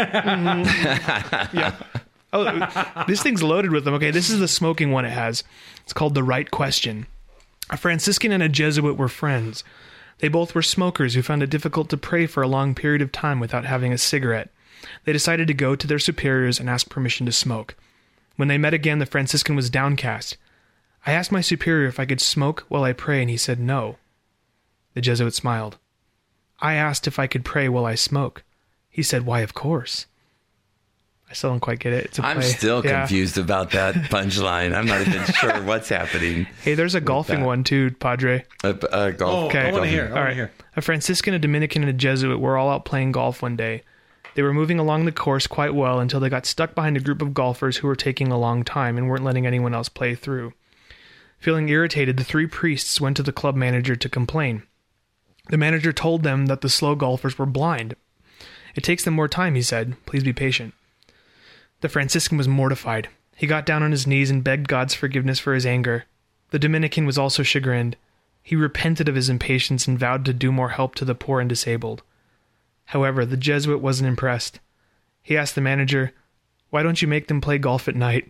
Yeah. Oh, this thing's loaded with them. Okay, this is the smoking one it has. It's called The Right Question. A Franciscan and a Jesuit were friends. They both were smokers who found it difficult to pray for a long period of time without having a cigarette. They decided to go to their superiors and ask permission to smoke. When they met again, the Franciscan was downcast. I asked my superior if I could smoke while I pray, and he said no. The Jesuit smiled. I asked if I could pray while I smoke. He said, why, of course. I still don't quite get it. It's a I'm play. still Yeah. confused about that punchline. I'm not even sure what's happening. Hey, there's a golfing that. one too, Padre. Uh, uh, golf. Oh, Okay. I want to Golfing. hear. I All want right. to hear. A Franciscan, a Dominican, and a Jesuit were all out playing golf one day. They were moving along the course quite well until they got stuck behind a group of golfers who were taking a long time and weren't letting anyone else play through. Feeling irritated, the three priests went to the club manager to complain. The manager told them that the slow golfers were blind. It takes them more time, he said. Please be patient. The Franciscan was mortified. He got down on his knees and begged God's forgiveness for his anger. The Dominican was also chagrined. He repented of his impatience and vowed to do more help to the poor and disabled. However, the Jesuit wasn't impressed. He asked the manager, why don't you make them play golf at night?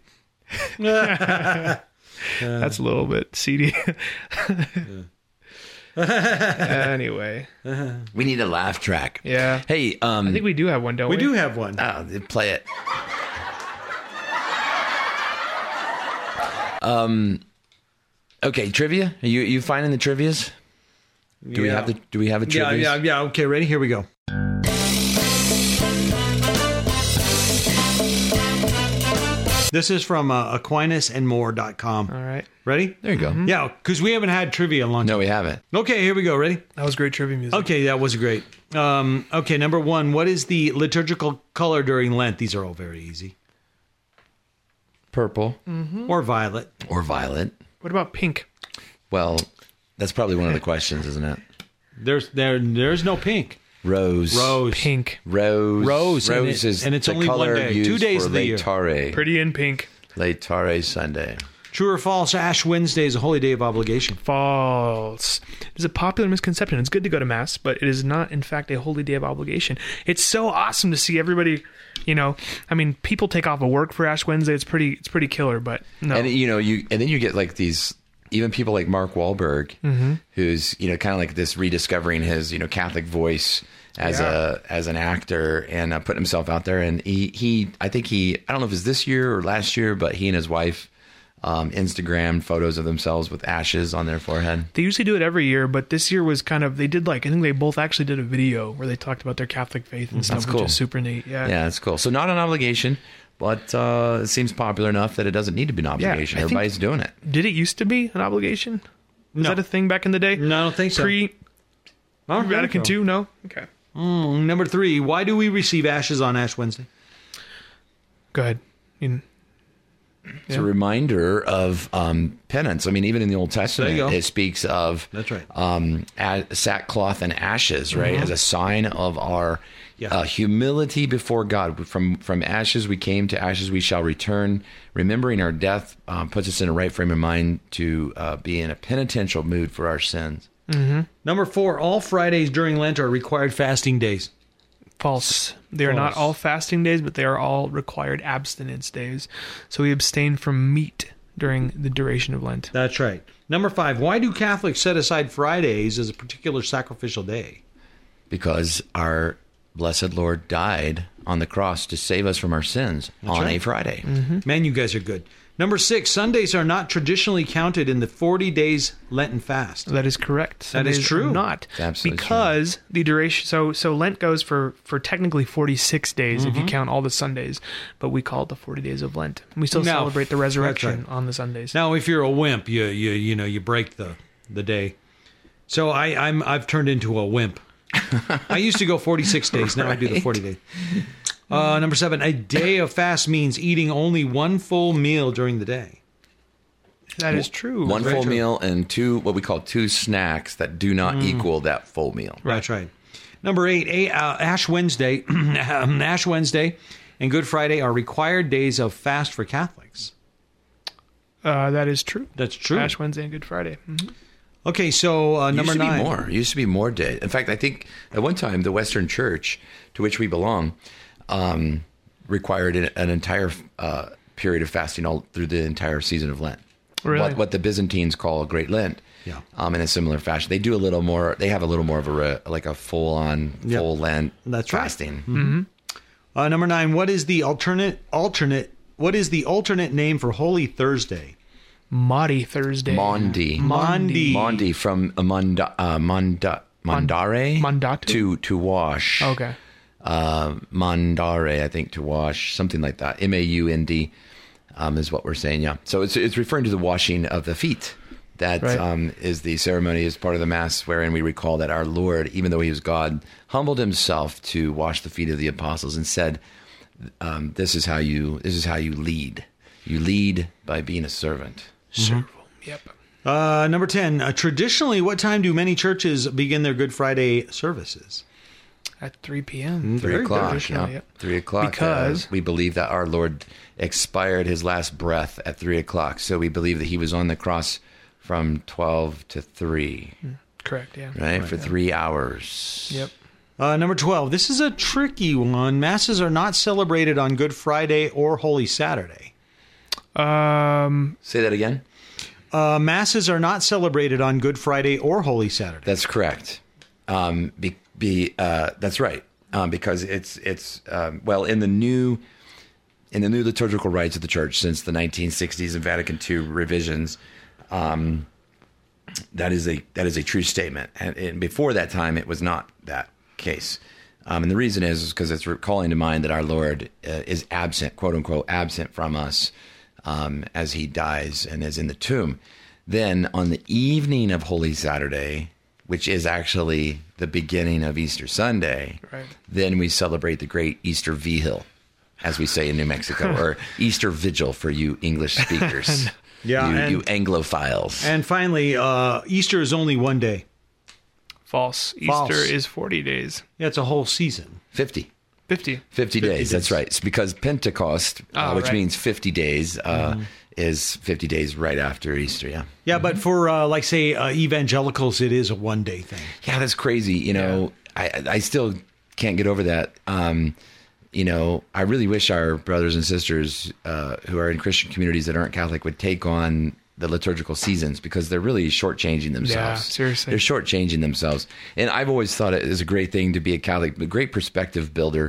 That's a little bit seedy. Anyway, We need a laugh track. yeah. Hey, um, I think we do have one, don't we? We do have one. oh, play it. Um. Okay, trivia. Are you you finding the trivias? Do we Yeah. have the Do we have a Yeah, trivia? yeah, yeah. Okay, ready? Here we go. This is from uh, aquinas and more dot com. All right. Ready? There you go. Yeah, because we haven't had trivia in a long time. No, we haven't. Okay, here we go. Ready? That was great trivia music. Okay, that was great. Um, okay, number one. What is the liturgical color during Lent? These are all very easy. Purple Or violet. or violet. What about pink? Well, that's probably one of the questions, isn't it? There's there there's no pink. Rose. Rose. Pink. Rose. Rose, and Rose it- is and it's the only one color day. used Two days for of the year. Laetare. Pretty in pink. Laetare Sunday. True or false? Ash Wednesday is a holy day of obligation. False. It's a popular misconception. It's good to go to Mass, but it is not, in fact, a holy day of obligation. It's so awesome to see everybody, you know, I mean, people take off of work for Ash Wednesday. It's pretty, it's pretty killer, but no. And you know, you and then you get like these even people like Mark Wahlberg, mm-hmm. who's, you know, kind of like this rediscovering his, you know, Catholic voice as yeah. a as an actor and uh, putting himself out there. And he, he, I think he, I don't know if it's this year or last year, but he and his wife um, Instagram photos of themselves with ashes on their forehead. They usually do it every year, but this year was kind of, they did like, I think they both actually did a video where they talked about their Catholic faith and stuff, that's cool. which is super neat. Yeah, yeah, that's cool. So not an obligation, but uh, it seems popular enough that it doesn't need to be an obligation. Yeah, everybody's doing it. Did it used to be an obligation? Was no. that a thing back in the day? No, I don't think so. Pre Vatican so. two? No? Okay. Mm, number three, why do we receive ashes on Ash Wednesday? Go ahead. You, It's yeah. a reminder of um, penance. I mean, even in the Old Testament, it speaks of That's right. um, a- sackcloth and ashes, right, Mm-hmm. as a sign of our Yeah. uh, humility before God. From from ashes we came, to ashes we shall return. Remembering our death um, puts us in a right frame of mind to uh, be in a penitential mood for our sins. Mm-hmm. Number four, all Fridays during Lent are required fasting days. False. They are False. not all fasting days, but they are all required abstinence days. So we abstain from meat during the duration of Lent. That's right. Number five, why do Catholics set aside Fridays as a particular sacrificial day? Because our blessed Lord died on the cross to save us from our sins That's on right. a Friday. Mm-hmm. Man, you guys are good. Number six, Sundays are not traditionally counted in the forty days Lenten fast. That is correct. That is Sundays true. are Not It's absolutely because the duration. So so Lent goes for for technically forty-six days Mm-hmm. if you count all the Sundays, but we call it the forty days of Lent. We still Now, celebrate the resurrection that's right. on the Sundays. Now, if you're a wimp, you you you know you break the the day. So I I'm I've turned into a wimp. I used to go forty-six days. Now I do the forty days. Uh, number seven, a day of fast means eating only one full meal during the day. That is true. One Very full true. meal and two, what we call two snacks that do not equal that full meal. That's right. Number eight, a, uh, Ash Wednesday, Ash Wednesday, and Good Friday are required days of fast for Catholics. Uh, that is true. That's true. Ash Wednesday and Good Friday. Mm-hmm. Okay, so uh, It number used to nine. be more. It used to be more day. In fact, I think at one time the Western Church, to which we belong, um, required an, an entire uh, period of fasting all through the entire season of Lent. Really? What, what the Byzantines call a Great Lent. Yeah. Um, in a similar fashion, they do a little more. They have a little more of a re, like a full on Yep. full Lent That's right. fasting. Mm-hmm. Uh, number nine, what is the alternate alternate? What is the alternate name for Holy Thursday? Maundy Thursday. Maundy. Maundy. Maundy from uh, Manda, uh, Manda, Mandare Mandatu? to to wash. Okay. Uh, mandare, I think, to wash, something like that. M A U N D um, is what we're saying. Yeah. So it's it's referring to the washing of the feet. That Right. um, is the ceremony as part of the Mass, wherein we recall that our Lord, even though he was God, humbled himself to wash the feet of the apostles and said, um, "This is how you this is how you lead. You lead by being a servant." Serval. Yep. Uh, number ten, uh, traditionally, what time do many churches begin their Good Friday services? At three p.m. Three Very o'clock. traditional, Yeah. yep. Three o'clock. Because- uh, we believe that our Lord expired his last breath at three o'clock. So we believe that he was on the cross from twelve to three, Correct, yeah. right? For three hours. Yep. Uh, number twelve, this is a tricky one. Masses are not celebrated on Good Friday or Holy Saturday. Um, Say that again. Uh, masses are not celebrated on Good Friday or Holy Saturday. That's correct. Um, be, be uh, that's right. Um, because it's it's um, well in the new in the new liturgical rites of the Church since the nineteen sixties and Vatican two revisions. Um, that is a that is a true statement, and, and before that time, it was not that case. Um, and the reason is because it's calling to mind that our Lord uh, is absent, quote unquote, absent from us um, as he dies and is in the tomb. Then on the evening of Holy Saturday, which is actually the beginning of Easter Sunday, Right. then we celebrate the great Easter Vigil, as we say in New Mexico, or Easter Vigil for you English speakers. Yeah, you, and- you Anglophiles. And finally, uh, Easter is only one day. false. False. Easter is forty days. Yeah, it's a whole season. fifty. fifty. fifty, days, that's days. right. It's because Pentecost, uh, Oh, which right. means fifty days, uh, is fifty days right after Easter, yeah. Yeah, but for, uh, like, say, uh, evangelicals, it is a one-day thing. Yeah, that's crazy. You know, I I still can't get over that. Um, you know, I really wish our brothers and sisters uh, who are in Christian communities that aren't Catholic would take on the liturgical seasons because they're really shortchanging themselves. Yeah, seriously. They're shortchanging themselves. And I've always thought it is a great thing to be a Catholic, a great perspective builder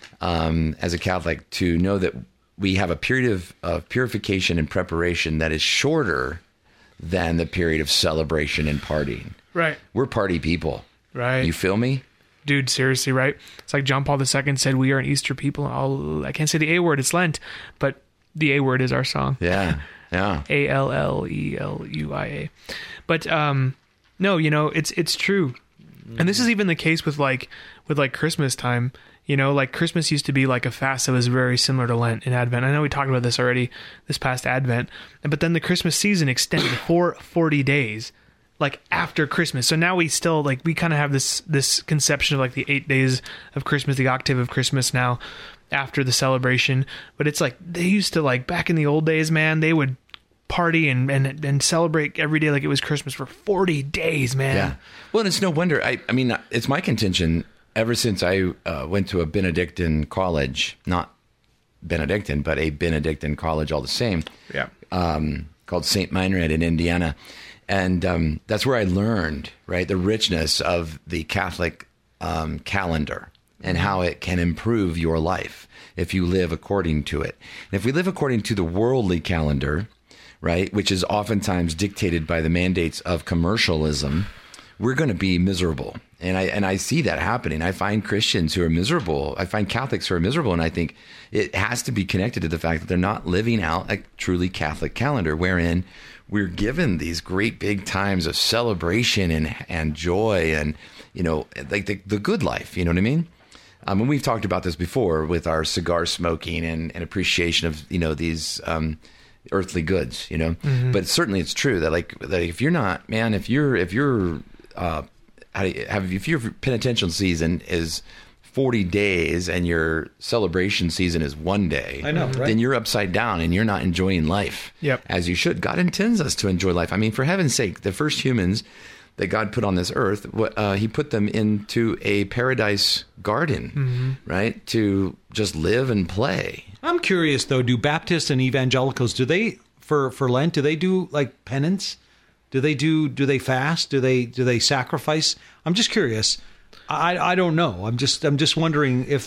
um, as a Catholic to know that we have a period of, of purification and preparation that is shorter than the period of celebration and partying. Right. We're party people. Right. You feel me? Dude, seriously, right? It's like John Paul the Second said, we are an Easter people. I'll, I can't say the A word, it's Lent, but the A word is our song. Yeah, yeah. A L L E L U I A. But um, no, you know, it's it's true. And this is even the case with like with like Christmas time. You know, like Christmas used to be like a fast that was very similar to Lent and Advent. I know we talked about this already this past Advent, but then the Christmas season extended for forty days, like after Christmas. So now we still like we kind of have this this conception of like the eight days of Christmas, the octave of Christmas now after the celebration. But it's like they used to like back in the old days, man, they would party and, and and celebrate every day like it was Christmas for forty days, man. Yeah. Well, and it's no wonder. I, I mean, it's my contention ever since I uh, went to a Benedictine college, not Benedictine, but a Benedictine college all the same. Yeah. Um, called Saint Meinrad in Indiana. And um, that's where I learned, right, the richness of the Catholic um, calendar and how it can improve your life if you live according to it. And if we live according to the worldly calendar, right, which is oftentimes dictated by the mandates of commercialism, we're going to be miserable. And I and I see that happening. I find Christians who are miserable. I find Catholics who are miserable. And I think it has to be connected to the fact that they're not living out a truly Catholic calendar, wherein we're given these great big times of celebration and and joy and, you know, like the, the good life. You know what I mean? Um, and we've talked about this before with our cigar smoking and, and appreciation of, you know, these um, earthly goods, you know. Mm-hmm. But certainly it's true that like that if you're not, man, if you're if you're uh, how do you, have if your penitential season is forty days and your celebration season is one day, I know, right? Then you're upside down and you're not enjoying life Yep. as you should. God intends us to enjoy life. I mean, for heaven's sake, the first humans that God put on this earth, uh, he put them into a paradise garden, mm-hmm. right? To just live and play. I'm curious though, do Baptists and evangelicals, do they, for, for Lent, do they do like penance? Do they do, do they fast? Do they, do they sacrifice? I'm just curious. I, I don't know. I'm just, I'm just wondering if,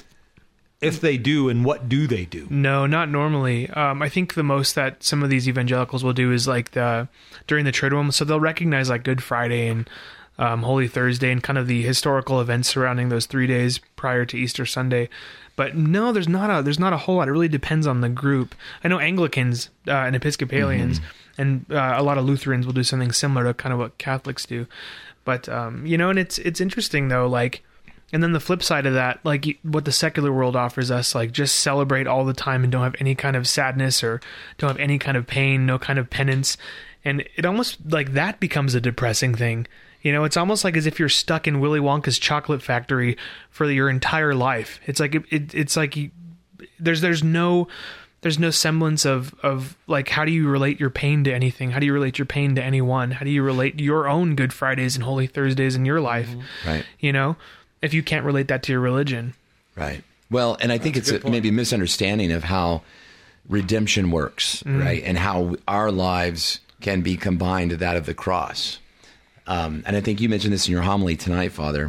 if they do and what do they do? No, not normally. Um, I think the most that some of these evangelicals will do is like the during the Triduum. So they'll recognize like Good Friday and um, Holy Thursday and kind of the historical events surrounding those three days prior to Easter Sunday. But no, there's not a there's not a whole lot. It really depends on the group. I know Anglicans uh, and Episcopalians mm-hmm. and uh, a lot of Lutherans will do something similar to kind of what Catholics do. But um, you know, and it's it's interesting though, like. And then the flip side of that, like what the secular world offers us, like just celebrate all the time and don't have any kind of sadness or don't have any kind of pain, no kind of penance. And it almost like that becomes a depressing thing. You know, it's almost like as if you're stuck in Willy Wonka's chocolate factory for your entire life. It's like, it, it, it's like you, there's, there's no, there's no semblance of, of like, how do you relate your pain to anything? How do you relate your pain to anyone? How do you relate your own Good Fridays and Holy Thursdays in your life? Right. You know? If you can't relate that to your religion. Right. Well, and I think That's it's a, a maybe a misunderstanding of how redemption works, mm. right? And how our lives can be combined to that of the cross. Um, and I think you mentioned this in your homily tonight, Father,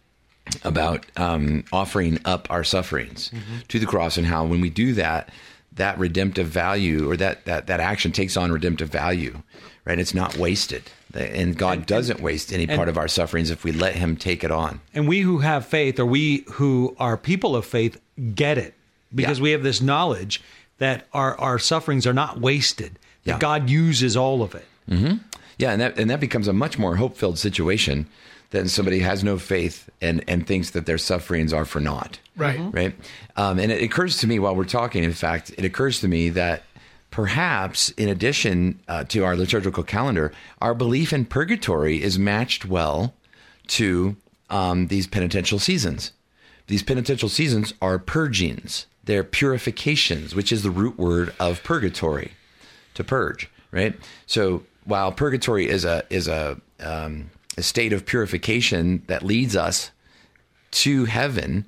about um, offering up our sufferings mm-hmm. to the cross and how when we do that, that redemptive value or that, that, that action takes on redemptive value, right? It's not wasted. And God and, doesn't waste any and, part of our sufferings if we let him take it on. And we who have faith, or we who are people of faith, get it. Because yeah. we have this knowledge that our, our sufferings are not wasted. That yeah. God uses all of it. Mm-hmm. Yeah, and that and that becomes a much more hope-filled situation than somebody who has no faith and, and thinks that their sufferings are for naught. Right. Mm-hmm. Right. Um, and it occurs to me while we're talking, in fact, it occurs to me that perhaps, in addition uh, to our liturgical calendar, our belief in purgatory is matched well to um, these penitential seasons. These penitential seasons are purgings. They're purifications, which is the root word of purgatory, to purge, right? So while purgatory is a is a, um, a state of purification that leads us to heaven,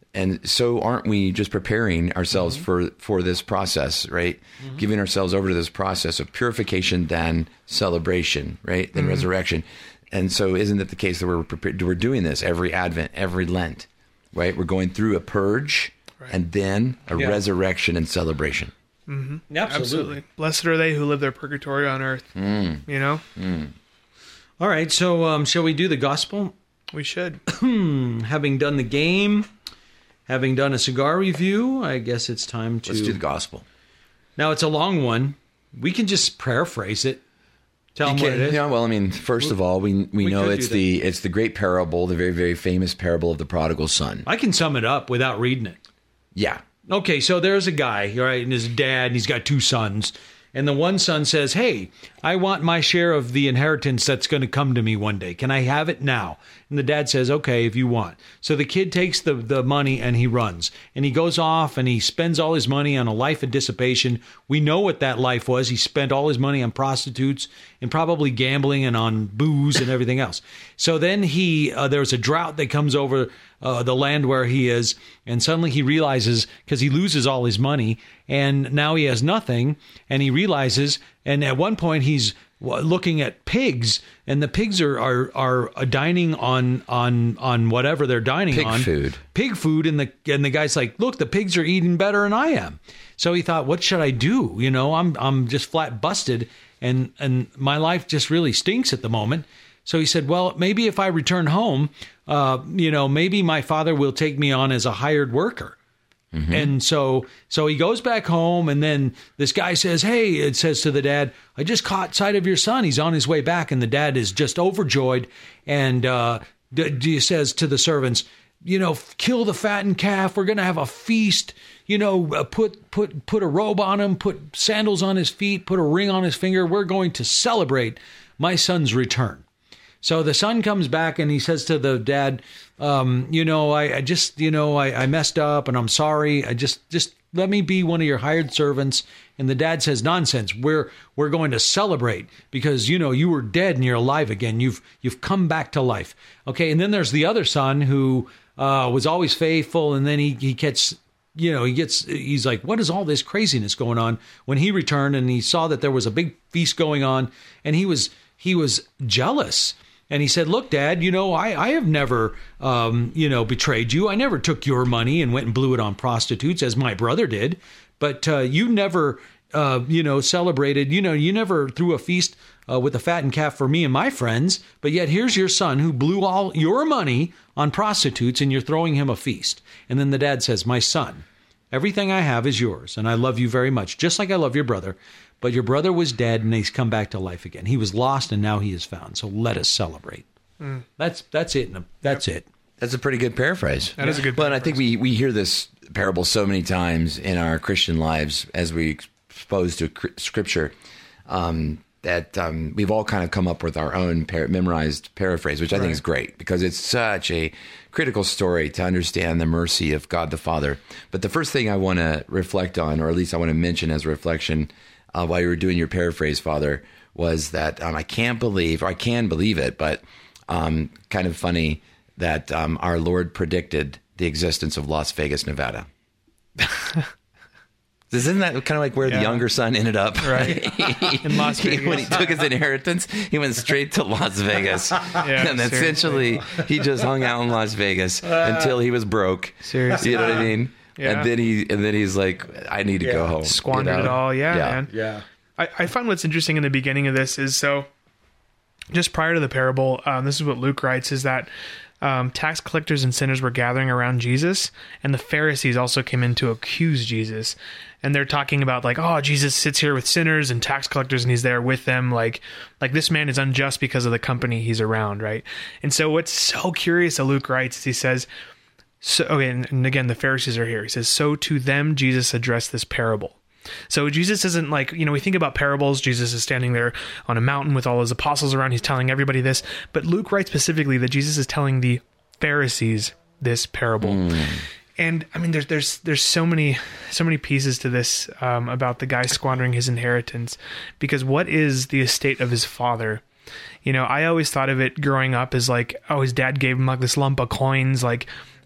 and so aren't we just preparing ourselves mm-hmm. for, for this process, right? Mm-hmm. Giving ourselves over to this process of purification, then celebration, right? Then mm-hmm. resurrection. And so isn't it the case that we're prepared, we're doing this every Advent, every Lent, right? We're going through a purge right. and then a yeah. resurrection and celebration. Mm-hmm. Absolutely. Absolutely. Blessed are they who live their purgatory on earth. Mm. You know? Mm. All right. So um, shall we do the gospel? We should. Having done the game, having done a cigar review, I guess it's time to... Let's do the gospel. Now, it's a long one. We can just paraphrase it. Tell you them can, what it is. Yeah, well, I mean, first of all, we we, we know it's the it's the great parable, the very, very famous parable of the prodigal son. I can sum it up without reading it. Yeah. Okay, so there's a guy, right, and his dad, and he's got two sons. And the one son says, hey, I want my share of the inheritance that's going to come to me one day. Can I have it now? And the dad says, okay, if you want. So the kid takes the, the money and he runs. And he goes off and he spends all his money on a life of dissipation. We know what that life was. He spent all his money on prostitutes and probably gambling and on booze and everything else. So then he uh, there's a drought that comes over uh, the land where he is. And suddenly he realizes, because he loses all his money, and now he has nothing. And he realizes, and at one point he's looking at pigs, and the pigs are are, are dining on on on whatever they're dining pig on. Pig food. Pig food, and the and the guy's like, look, the pigs are eating better than I am. So he thought, what should I do? You know, I'm I'm just flat busted, and and my life just really stinks at the moment. So he said, well, maybe if I return home, uh, you know, maybe my father will take me on as a hired worker. Mm-hmm. And so so he goes back home, and then this guy says, hey, it says to the dad, I just caught sight of your son. He's on his way back. And the dad is just overjoyed. And uh, d- d- says to the servants, you know, kill the fattened calf. We're going to have a feast. You know, uh, put put put a robe on him, put sandals on his feet, put a ring on his finger. We're going to celebrate my son's return. So the son comes back and he says to the dad, um, you know, I, I just, you know, I, I messed up and I'm sorry. I just, just let me be one of your hired servants. And the dad says, nonsense. We're, we're going to celebrate because, you know, you were dead and you're alive again. You've, you've come back to life. Okay. And then there's the other son who, uh, was always faithful. And then he, he gets, you know, he gets, he's like, what is all this craziness going on? When he returned and he saw that there was a big feast going on, and he was, he was jealous. And he said, look, Dad, you know, I, I have never, um, you know, betrayed you. I never took your money and went and blew it on prostitutes as my brother did. But uh, you never, uh, you know, celebrated, you know, you never threw a feast uh, with a fattened calf for me and my friends. But yet here's your son who blew all your money on prostitutes, and you're throwing him a feast. And then the dad says, my son, everything I have is yours, and I love you very much, just like I love your brother. But your brother was dead, and he's come back to life again. He was lost, and now he is found. So let us celebrate. Mm. That's that's it. That's yep. it. That's a pretty good paraphrase. That yeah. is a good But paraphrase. I think we, we hear this parable so many times in our Christian lives as we expose to Scripture um, that um, we've all kind of come up with our own par- memorized paraphrase, which I right. think is great because it's such a critical story to understand the mercy of God the Father. But the first thing I want to reflect on, or at least I want to mention as a reflection, Uh, while you were doing your paraphrase, Father, was that um, I can't believe, or I can believe it, but um, kind of funny that um, our Lord predicted the existence of Las Vegas, Nevada. Isn't that kind of like where yeah. the younger son ended up? Right. In Las Vegas. He, when he took his inheritance, he went straight to Las Vegas. Yeah, and essentially, he just hung out in Las Vegas uh, until he was broke. Seriously. You know what I mean? Yeah. And then he and then he's like, I need to yeah. go home. Squandered you know? it all. Yeah, yeah. man. Yeah. I, I find what's interesting in the beginning of this is so just prior to the parable, um, this is what Luke writes, is that um, tax collectors and sinners were gathering around Jesus, and the Pharisees also came in to accuse Jesus. And they're talking about like, oh, Jesus sits here with sinners and tax collectors, and he's there with them. Like, like this man is unjust because of the company he's around, right? And so what's so curious that Luke writes is he says, so, okay, and, and again, the Pharisees are here. He says, so to them, Jesus addressed this parable. So Jesus isn't like, you know, we think about parables. Jesus is standing there on a mountain with all his apostles around. He's telling everybody this. But Luke writes specifically that Jesus is telling the Pharisees this parable. Mm. And I mean, there's there's there's so many so many pieces to this um, about the guy squandering his inheritance. Because what is the estate of his father? You know, I always thought of it growing up as like, oh, his dad gave him like this lump of coins, like,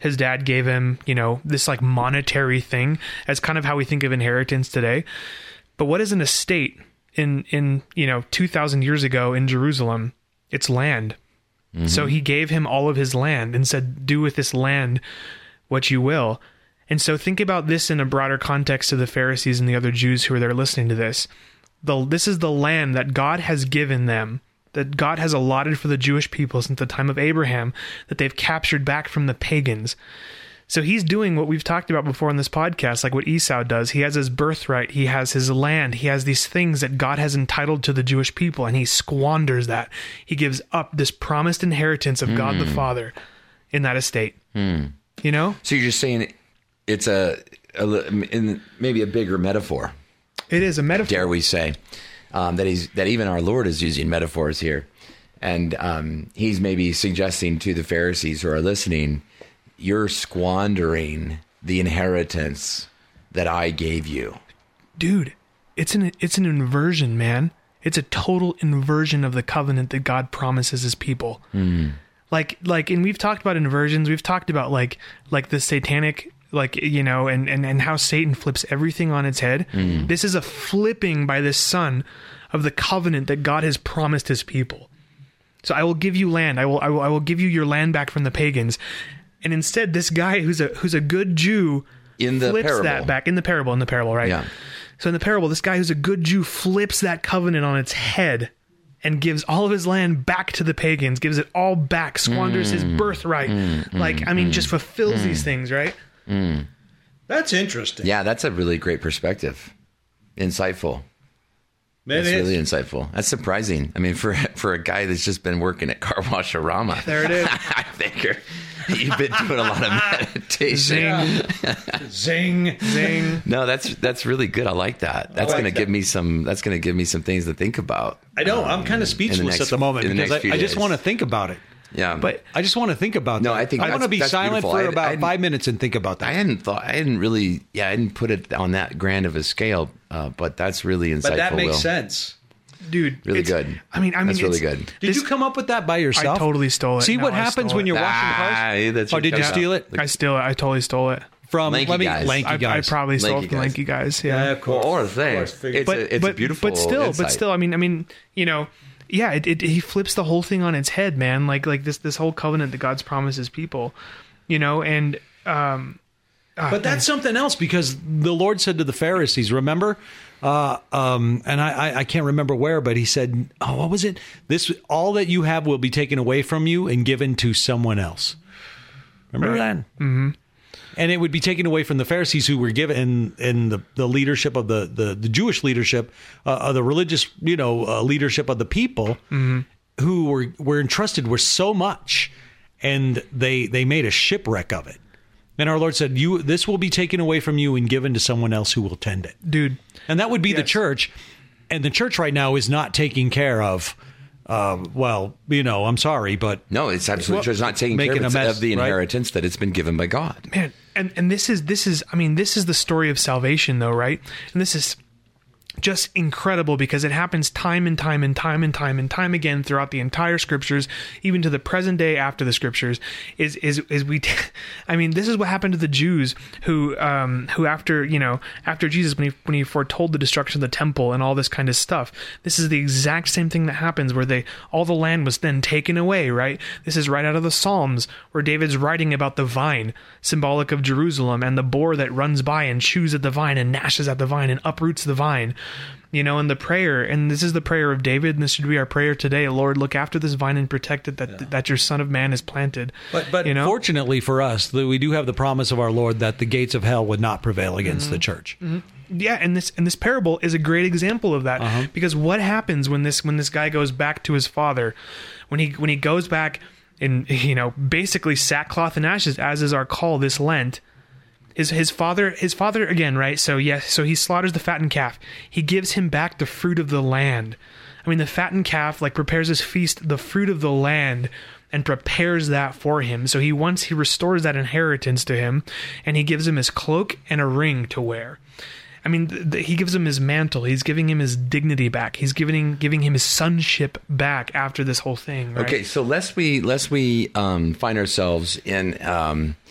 His dad gave him, you know, this like monetary thing as kind of how we think of inheritance today. But what is an estate in, in, you know, two thousand years ago in Jerusalem? It's land. Mm-hmm. So he gave him all of his land and said, do with this land what you will. And so think about this in a broader context to the Pharisees and the other Jews who are there listening to this. The, this is the land that God has given them, that God has allotted for the Jewish people since the time of Abraham, that they've captured back from the pagans. So he's doing what we've talked about before in this podcast, like what Esau does. He has his birthright, he has his land, he has these things that God has entitled to the Jewish people, and he squanders that. He gives up this promised inheritance of mm. God the Father in that estate. Mm. You know? So you're just saying it's a, a in maybe a bigger metaphor. It is a metaphor. Dare we say. Um, that he's that even our Lord is using metaphors here. And um, he's maybe suggesting to the Pharisees who are listening, you're squandering the inheritance that I gave you. Dude, it's an it's an inversion, man. It's a total inversion of the covenant that God promises his people. Mm. Like like and we've talked about inversions, we've talked about like like the satanic, like, you know, and, and, and how Satan flips everything on its head. Mm. This is a flipping by this son of the covenant that God has promised his people. So I will give you land. I will, I will, I will give you your land back from the pagans. And instead, this guy who's a, who's a good Jew in the flips parable. that back in the parable, in the parable, right? Yeah. So in the parable, this guy who's a good Jew flips that covenant on its head and gives all of his land back to the pagans, gives it all back, squanders mm. his birthright. Mm, like, mm, I mean, mm, just fulfills mm, these things, right? Mm. That's interesting. Yeah, that's a really great perspective. Insightful. Man, that's it really is. insightful. That's surprising. I mean, for for a guy that's just been working at Car Wash Rama. There it is. I figure you've been doing a lot of meditation. Zing. Zing. Zing. No, that's that's really good. I like that. That's like going to give me some. That's going to give me some things to think about. I know. Um, I'm kind of speechless next, at the moment the because I, I just days. want to think about it. Yeah, but I just want to think about no, that. I think I want to be that's silent beautiful. for I- about I- five minutes and think about that. I hadn't thought. I hadn't really. Yeah, I didn't put it on that grand of a scale. Uh, but that's really insightful. but that makes Will. sense. Dude, Really it's- good. I mean, I mean, that's really it's- good. Did This- you come up with that by yourself? I totally stole it. See No, what I happens stole when it. you're washing Ah, cars? that's Oh, your did you shout steal out. it I still, I totally stole it. from? Lanky let me guys. lanky I, I guys. probably stole Lanky it from guys. Lanky Guys. Yeah. Yeah, of course. Well, or thing. Of course, It's but a, it's but a beautiful. but still, insight. but still, I mean, I mean, you know, yeah, it, it, he flips the whole thing on its head, man. Like like this this whole covenant that God's promised his people, you know, and um, ah, But that's something else because the Lord said to the Pharisees, remember? Uh, um, and I, I, I can't remember where, but he said, oh, what was it? This, all that you have will be taken away from you and given to someone else. Remember Right. that? Mm-hmm. And it would be taken away from the Pharisees who were given in the, the leadership of the, the, the Jewish leadership, uh, of the religious, you know, uh, leadership of the people mm-hmm. who were, were entrusted with so much and they, they made a shipwreck of it. And our Lord said, "You, this will be taken away from you and given to someone else who will tend it." dude. And that would be Yes. the church. And the church right now is not taking care of, uh, well, you know, I'm sorry, but No, it's absolutely Well, true. It's not taking care making of, a it's mess, of the right? inheritance that it's been given by God. Man, and and this is this is I mean, this is the story of salvation, though, right? And this is just incredible because it happens time and time and time and time and time again throughout the entire scriptures, even to the present day after the scriptures. Is is is we? I mean, this is what happened to the Jews who um who after you know after Jesus when he when he foretold the destruction of the temple and all this kind of stuff. This is the exact same thing that happens where they all the land was then taken away. Right. This is right out of the Psalms where David's writing about the vine, symbolic of Jerusalem, and the boar that runs by and chews at the vine and gnashes at the vine and uproots the vine. You know, and the prayer, and this is the prayer of David, and this should be our prayer today. Lord, look after this vine and protect it that yeah. that your Son of Man is planted. But but you know? fortunately for us, that we do have the promise of our Lord that the gates of hell would not prevail against Mm-hmm. the church. Mm-hmm. Yeah, and this and this parable is a great example of that uh-huh. because what happens when this when this guy goes back to his father, when he when he goes back in you know basically sackcloth and ashes, as is our call this Lent. Is his father, his father again, right? So yes, so he slaughters the fattened calf. He gives him back the fruit of the land. I mean, the fattened calf like prepares his feast, the fruit of the land, and prepares that for him. So he once he restores that inheritance to him, and he gives him his cloak and a ring to wear. I mean, th- th- he gives him his mantle. He's giving him his dignity back. He's giving giving him his sonship back after this whole thing. Right? Okay, so lest we lest we um, find ourselves in um,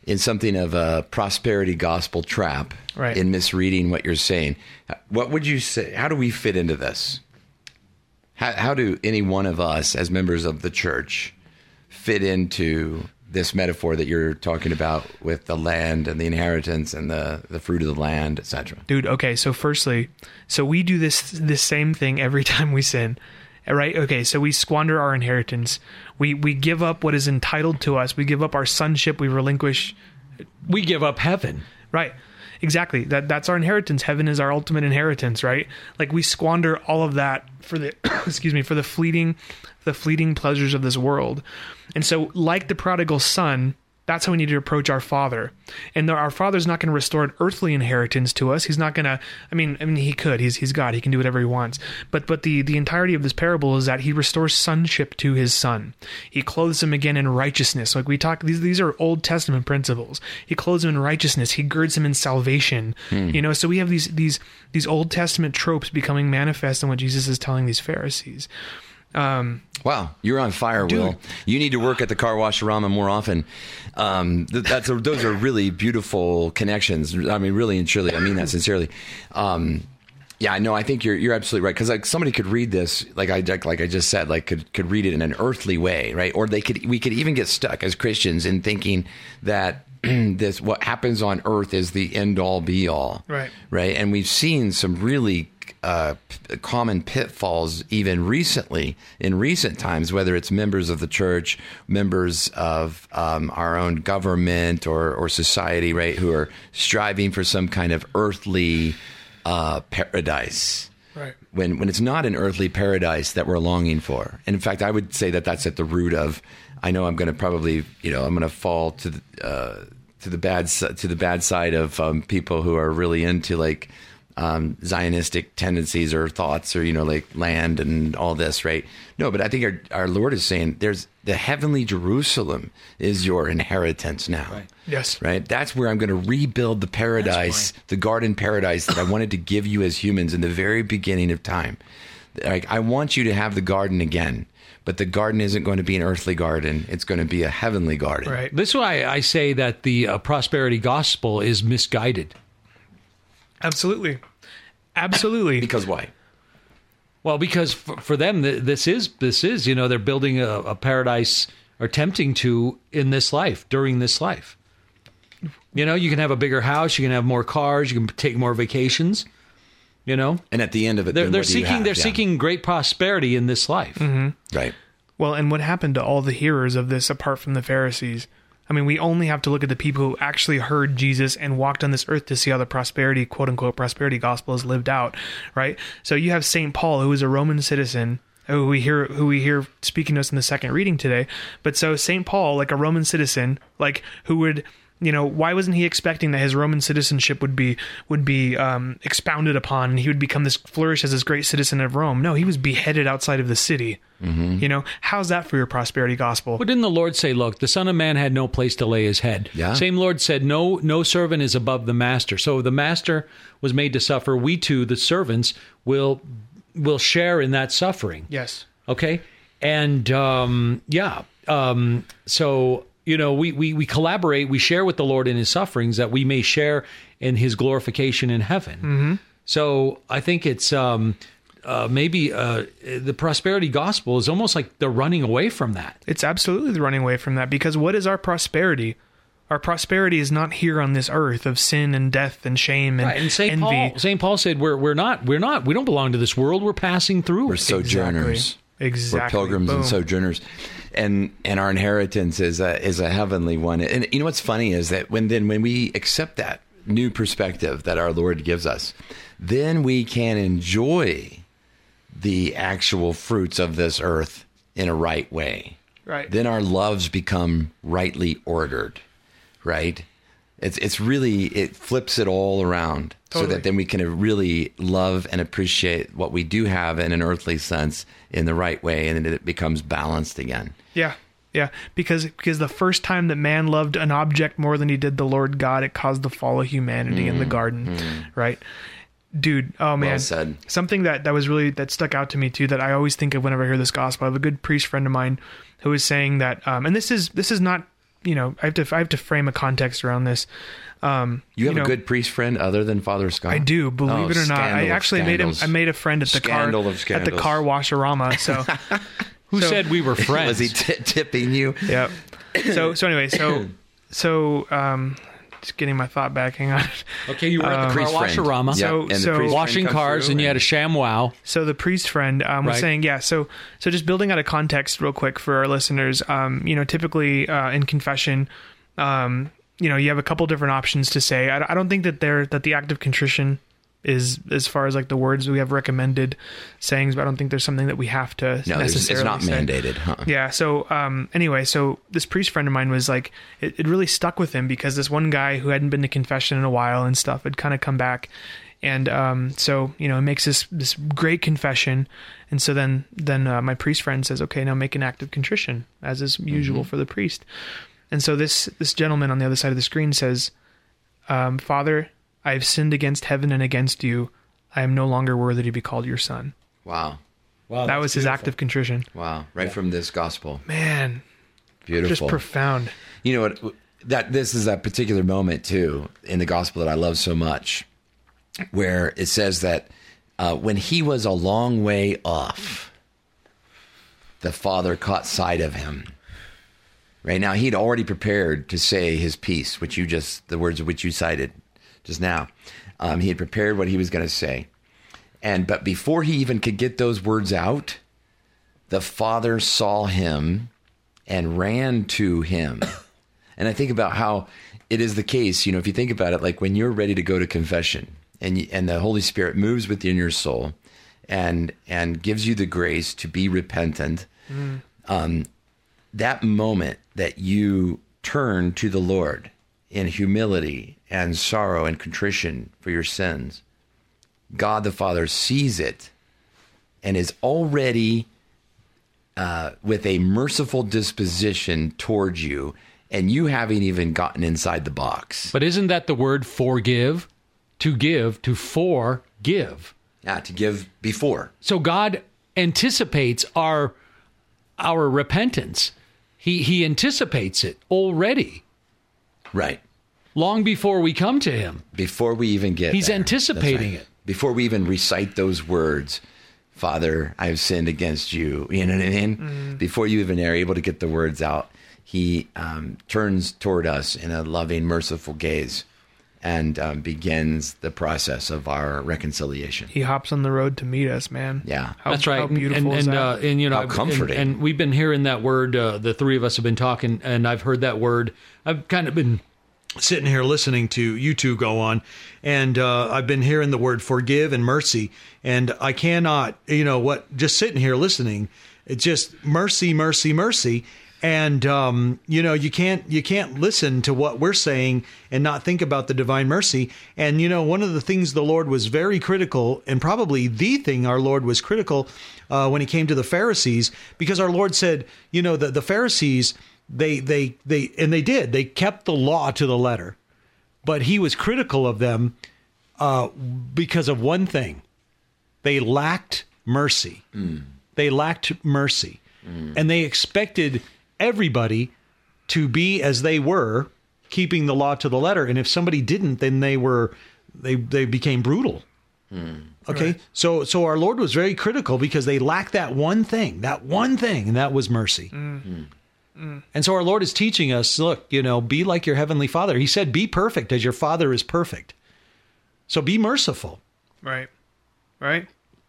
in something of a prosperity gospel trap, right, in misreading what you're saying. What would you say? How do we fit into this? How, how do any one of us as members of the church fit into this metaphor that you're talking about with the land and the inheritance and the, the fruit of the land, et cetera? Dude, okay, so firstly, so we do this this same thing every time we sin, right? Okay, so we squander our inheritance. We we give up what is entitled to us. We give up our sonship. We relinquish. We give up heaven. Right. Exactly. That that's our inheritance. Heaven is our ultimate inheritance, right? Like we squander all of that for the excuse me, for the fleeting the fleeting pleasures of this world. And so like the prodigal son, that's how we need to approach our Father. And our Father's not going to restore an earthly inheritance to us. He's not going to, I mean, I mean, he could, he's, he's God. He can do whatever he wants. But, but the, the entirety of this parable is that he restores sonship to his son. He clothes him again in righteousness. Like we talk, these, these are Old Testament principles. He clothes him in righteousness. He girds him in salvation. Hmm. You know, so we have these, these, these Old Testament tropes becoming manifest in what Jesus is telling these Pharisees. Um, wow, you're on fire, dude. Will. You need to work at the car wash Rama more often. Um, that's a, those are really beautiful connections. I mean, really and truly, I mean that sincerely. Um, yeah, no, I think you're you're absolutely right, because like somebody could read this, like I like I just said, like could could read it in an earthly way, right? Or they could we could even get stuck as Christians in thinking that this what happens on earth is the end all be all, right? Right, and we've seen some really Uh, p- common pitfalls even recently in recent times, whether it's members of the church, members of um, our own government or, or society, right, who are striving for some kind of earthly uh, paradise. Right. When when it's not an earthly paradise that we're longing for. And in fact, I would say that that's at the root of, I know I'm going to probably, you know, I'm going to fall to the, uh, to the bad to the bad side of um, people who are really into like Um, Zionistic tendencies or thoughts, or, you know, like land and all this, right? No, but I think our, our Lord is saying there's the heavenly Jerusalem is your inheritance now. Right. Yes. Right. That's where I'm going to rebuild the paradise, the garden paradise that I wanted to give you as humans in the very beginning of time. Like, I want you to have the garden again, but the garden isn't going to be an earthly garden. It's going to be a heavenly garden. Right. This is why I say that the uh, prosperity gospel is misguided. Absolutely. Absolutely. Because why? Well, because for, for them, this is, this is, you know, they're building a, a paradise, or attempting to, in this life, during this life. You know, you can have a bigger house, you can have more cars, you can take more vacations, you know. And at the end of it, they're, they're what do you seeking, have? they're Yeah. seeking great prosperity in this life. Mm-hmm. Right. Well, and what happened to all the hearers of this apart from the Pharisees? I mean, we only have to look at the people who actually heard Jesus and walked on this earth to see how the prosperity, quote unquote, prosperity gospel is lived out, right? So you have Saint Paul, who is a Roman citizen, who we hear who we hear speaking to us in the second reading today. But so Saint Paul, like a Roman citizen, like who would, you know, why wasn't he expecting that his Roman citizenship would be would be um, expounded upon, and he would become this flourish as this great citizen of Rome? No, he was beheaded outside of the city. Mm-hmm. You know, how's that for your prosperity gospel? But didn't the Lord say, look, the Son of Man had no place to lay his head? Yeah. Same Lord said, no, no servant is above the master. So the master was made to suffer. We too, the servants, will will share in that suffering. Yes. Okay. And um, yeah. Um, so, you know, we, we, we collaborate, we share with the Lord in his sufferings that we may share in his glorification in heaven. Mm-hmm. So I think it's um, uh, maybe uh, the prosperity gospel is almost like they're running away from that. It's absolutely the running away from that, because what is our prosperity? Our prosperity is not here on this earth of sin and death and shame and, right. and Saint envy. Paul, Saint Paul said, "We're we're not we're not we don't belong to this world. We're passing through. We're sojourners. Exactly. exactly. We're pilgrims Boom. and sojourners, and and our inheritance is a is a heavenly one. And you know what's funny is that when then when we accept that new perspective that our Lord gives us, then we can enjoy the actual fruits of this earth in a right way. Right. Then our loves become rightly ordered. Right. It's it's really, it flips it all around. Totally. So that then we can really love and appreciate what we do have in an earthly sense in the right way, and then it becomes balanced again. Yeah. Yeah, because because the first time that man loved an object more than he did the Lord God, it caused the fall of humanity mm, in the garden, mm. right? Dude, oh man, well said. Something that, that was really, that stuck out to me too, that I always think of whenever I hear this gospel. I have a good priest friend of mine who is saying that, um, and this is this is not you know, I have to I have to frame a context around this. Um, You have you know, a good priest friend other than Father Scott? I do, believe Oh, it or not. I scandal of actually made him. scandals. I made a friend at the Scandal car of at the scandals. car washerama. So Who So- said we were friends? Was he t- tipping you? Yep. So so anyway, so so um, just getting my thought back. Hang on. Okay, you were at the car Priest friend. washerama. Yep, So- and the so- priest friend Washing comes cars, through and you had a ShamWow. So the priest friend um, was Right. saying, yeah. So so just building out a context real quick for our listeners. Um, you know, typically uh, in confession, um, you know, you have a couple different options to say. I, I don't think that there that the act of contrition is as far as like the words we have recommended sayings, but I don't think there's something that we have to No, there's- necessarily it's not say. mandated. Huh? Yeah. So, um, anyway, so this priest friend of mine was like, it, it really stuck with him because this one guy who hadn't been to confession in a while and stuff had kind of come back. And, um, so, you know, it makes this, this great confession. And so then, then, uh, my priest friend says, okay, now make an act of contrition as is usual Mm-hmm. for the priest. And so this, this gentleman on the other side of the screen says, um, Father, I have sinned against heaven and against you. I am no longer worthy to be called your son. Wow. Wow, That that's was his beautiful. act of contrition. Wow. Right from this gospel. Man, Beautiful. just profound. You know what? That this is that particular moment too in the gospel that I love so much, where it says that uh, when he was a long way off, the Father caught sight of him. Right now, he'd already prepared to say his piece, which you just the words of which you cited just now. Um, he had prepared what he was going to say, and but before he even could get those words out, the Father saw him and ran to him. And I think about how it is the case, you know, if you think about it, like when you're ready to go to confession and you, and the Holy Spirit moves within your soul and and gives you the grace to be repentant, mm. um, that moment that you turn to the Lord in humility and sorrow and contrition for your sins, God the Father sees it and is already uh, with a merciful disposition towards you, and you haven't even gotten inside the box. But isn't that the word forgive? To give, to forgive. Yeah, to give before. So God anticipates our our repentance. He he anticipates it already, Right. long before we come to him. Before we even get He's there. anticipating That's right. it. Before we even recite those words, Father, I have sinned against you. You know what I mean? Mm. Before you even are able to get the words out, he um, turns toward us in a loving, merciful gaze and um, begins the process of our reconciliation. He hops on the road to meet us, man. Yeah. How, That's right. How beautiful and, is and, that? Uh, and you know, How and- comforting. And, we've been hearing that word. Uh, the three of us have been talking, and I've heard that word. I've kind of been sitting here listening to you two go on, and uh, I've been hearing the word forgive and mercy, and I cannot, you know, what? Just sitting here listening, it's just mercy, mercy, mercy. And um, you know, you can't you can't listen to what we're saying and not think about the divine mercy. And you know, one of the things the Lord was very critical, and probably the thing our Lord was critical uh, when he came to the Pharisees, because our Lord said, you know, the, the Pharisees, they they they and they did they kept the law to the letter, but he was critical of them uh, because of one thing: they lacked mercy. Mm. They lacked mercy, mm. and they expected everybody to be as they were, keeping the law to the letter. And if somebody didn't, then they were, they, they became brutal. Mm. Okay. Right. So, so our Lord was very critical because they lacked that one thing, that one thing, and that was mercy. Mm. Mm. And so our Lord is teaching us, look, you know, be like your heavenly Father. He said, be perfect as your Father is perfect. So be merciful. Right. Right.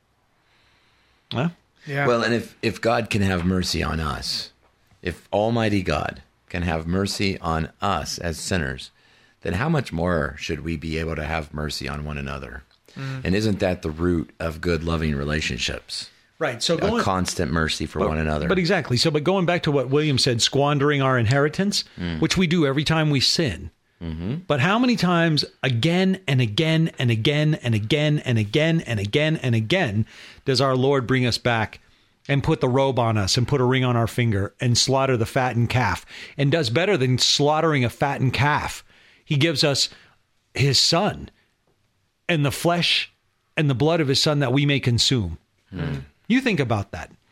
Huh? Yeah. Well, and if, if God can have mercy on us, if Almighty God can have mercy on us as sinners, then how much more should we be able to have mercy on one another? Mm. And isn't that the root of good, loving relationships? Right. So a going, constant mercy for but, one another. But exactly. So, but going back to what William said, squandering our inheritance, mm. which we do every time we sin. Mm-hmm. But how many times again and again and again and again and again and again and again does our Lord bring us back and put the robe on us and put a ring on our finger and slaughter the fattened calf, and does better than slaughtering a fattened calf? He gives us his son and the flesh and the blood of his son that we may consume. Mm. You think about that.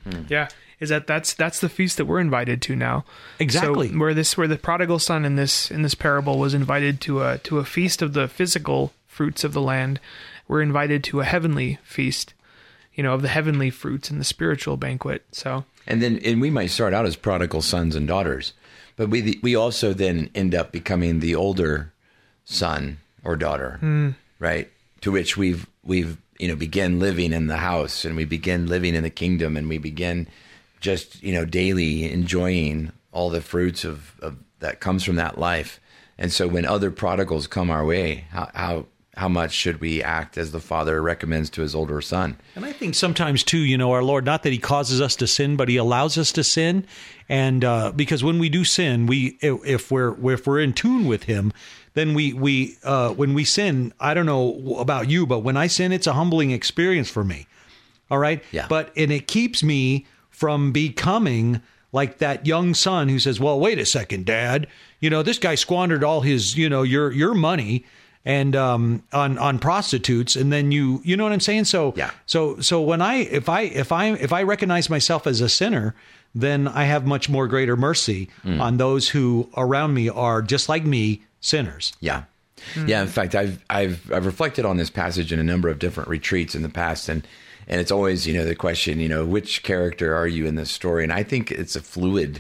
Yeah. Is that that's that's the feast that we're invited to now. Exactly. So where this where the prodigal son in this in this parable was invited to a to a feast of the physical fruits of the land, we're invited to a heavenly feast, you know, of the heavenly fruits and the spiritual banquet. So And then and we might start out as prodigal sons and daughters, but we we also then end up becoming the older son or daughter, mm. right? To which we've we've you know begin living in the house, and we begin living in the kingdom, and we begin just, you know, daily enjoying all the fruits of, of that comes from that life. And so when other prodigals come our way, how, how, how much should we act as the Father recommends to his older son? And I think sometimes too, you know, our Lord, not that he causes us to sin, but he allows us to sin. And, uh, because when we do sin, we, if we're, if we're in tune with him, then we, we, uh, when we sin, I don't know about you, but when I sin, it's a humbling experience for me. All right. Yeah. But, and it keeps me from becoming like that young son who says, well, wait a second, Dad, you know, this guy squandered all his, you know, your, your money and, um, on, on prostitutes. And then you, you know what I'm saying? So, yeah. so, so when I, if I, if I, if I recognize myself as a sinner, then I have much more greater mercy mm. on those who around me are just like me, sinners. Yeah. Mm. Yeah. In fact, I've, I've, I've reflected on this passage in a number of different retreats in the past, and And it's always, you know, the question, you know, which character are you in this story? And I think it's a fluid,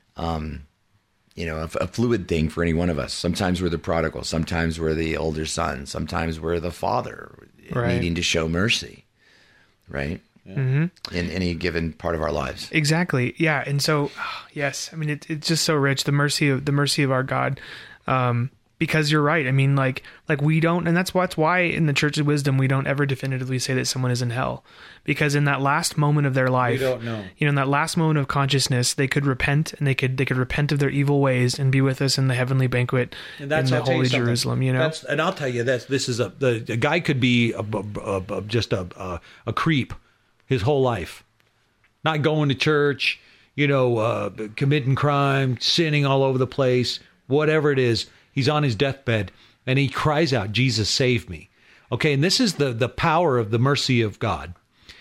um, you know, a, a fluid thing for any one of us. Sometimes we're the prodigal. Sometimes we're the older son. Sometimes we're the father right. needing to show mercy, right? Yeah. Mm-hmm. In any given part of our lives. Exactly. Yeah. And so, oh, yes, I mean, it, it's just so rich, the mercy of the mercy of our God. Um, Because you're right. I mean, like, like we don't, and that's what's why in the Church of Wisdom we don't ever definitively say that someone is in hell, because in that last moment of their life, we don't know. You know, in that last moment of consciousness, they could repent and they could they could repent of their evil ways and be with us in the heavenly banquet and that's, in the I'll Holy Jerusalem. You know, that's, and I'll tell you this: this is a the, the guy could be a, a, a, just a, a a creep his whole life, not going to church, you know, uh, committing crime, sinning all over the place, whatever it is. He's on his deathbed and he cries out, Jesus, save me. Okay. And this is the, the power of the mercy of God.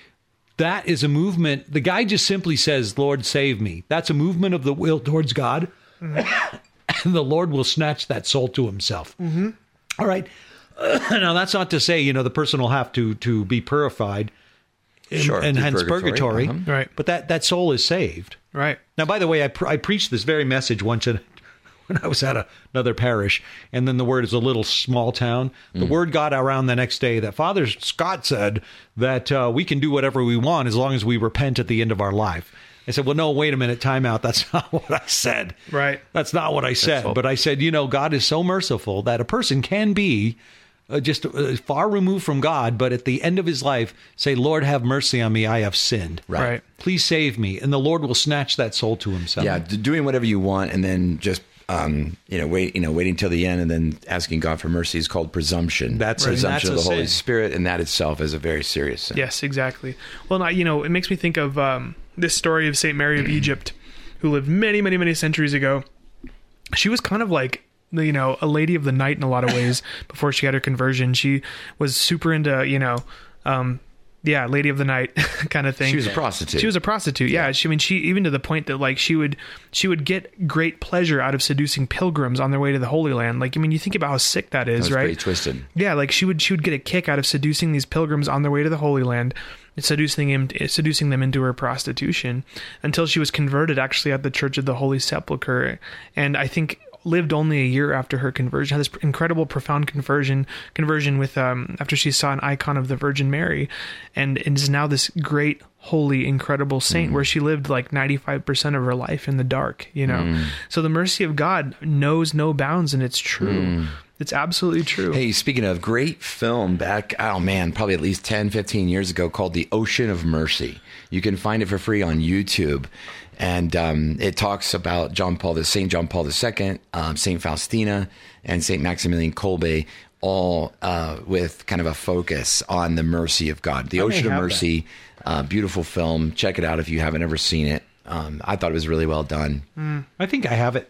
That is a movement. The guy just simply says, Lord, save me. That's a movement of the will towards God. Mm-hmm. And the Lord will snatch that soul to himself. Mm-hmm. All right. Uh, now that's not to say, you know, the person will have to, to be purified in, sure, and hence purgatory. Uh-huh. Right. But that, that soul is saved. Right. Now, by the way, I, pre- I preached this very message once in when I was at a, another parish, and then the word is a little small town. The mm. word got around the next day that Father Scott said that uh, we can do whatever we want as long as we repent at the end of our life. I said, well, no, wait a minute, time out. That's not what I said. Right. That's not what I said. But I said, you know, God is so merciful that a person can be uh, just uh, far removed from God, but at the end of his life, say, Lord, have mercy on me. I have sinned. Right. right. Please save me. And the Lord will snatch that soul to himself. Yeah, doing whatever you want and then just Um, you know, wait, you know, waiting till the end and then asking God for mercy is called presumption. That's presumption right. of the Holy sin. Spirit, and that itself is a very serious sin. Yes, exactly. Well, now, you know, it makes me think of um, this story of Saint Mary of Egypt, who lived many, many, many centuries ago. She was kind of like, you know, a lady of the night in a lot of ways before she had her conversion. She was super into, you know, um, yeah, lady of the night kind of thing. She was a prostitute. She was a prostitute. Yeah. yeah. She, I mean, she, even to the point that like she would, she would get great pleasure out of seducing pilgrims on their way to the Holy Land. Like, I mean, you think about how sick that is, that was right? Pretty twisted. Yeah. Like she would, she would get a kick out of seducing these pilgrims on their way to the Holy Land, seducing him, seducing them into her prostitution until she was converted actually at the Church of the Holy Sepulchre. And I think lived only a year after her conversion, had this incredible, profound conversion conversion with um after she saw an icon of the Virgin Mary, and, and is now this great, holy, incredible saint mm. where she lived like ninety-five percent of her life in the dark, you know. Mm. So the mercy of God knows no bounds, and it's true. Mm. It's absolutely true. Hey, speaking of, great film back, oh man, probably at least ten, fifteen years ago called The Ocean of Mercy. You can find it for free on YouTube. And um, it talks about John Paul, the Saint John Paul the Second, um, Saint Faustina, and Saint Maximilian Kolbe, all uh, with kind of a focus on the mercy of God. The I Ocean of Mercy, uh, beautiful film. Check it out if you haven't ever seen it. Um, I thought it was really well done. Mm, I think I have it.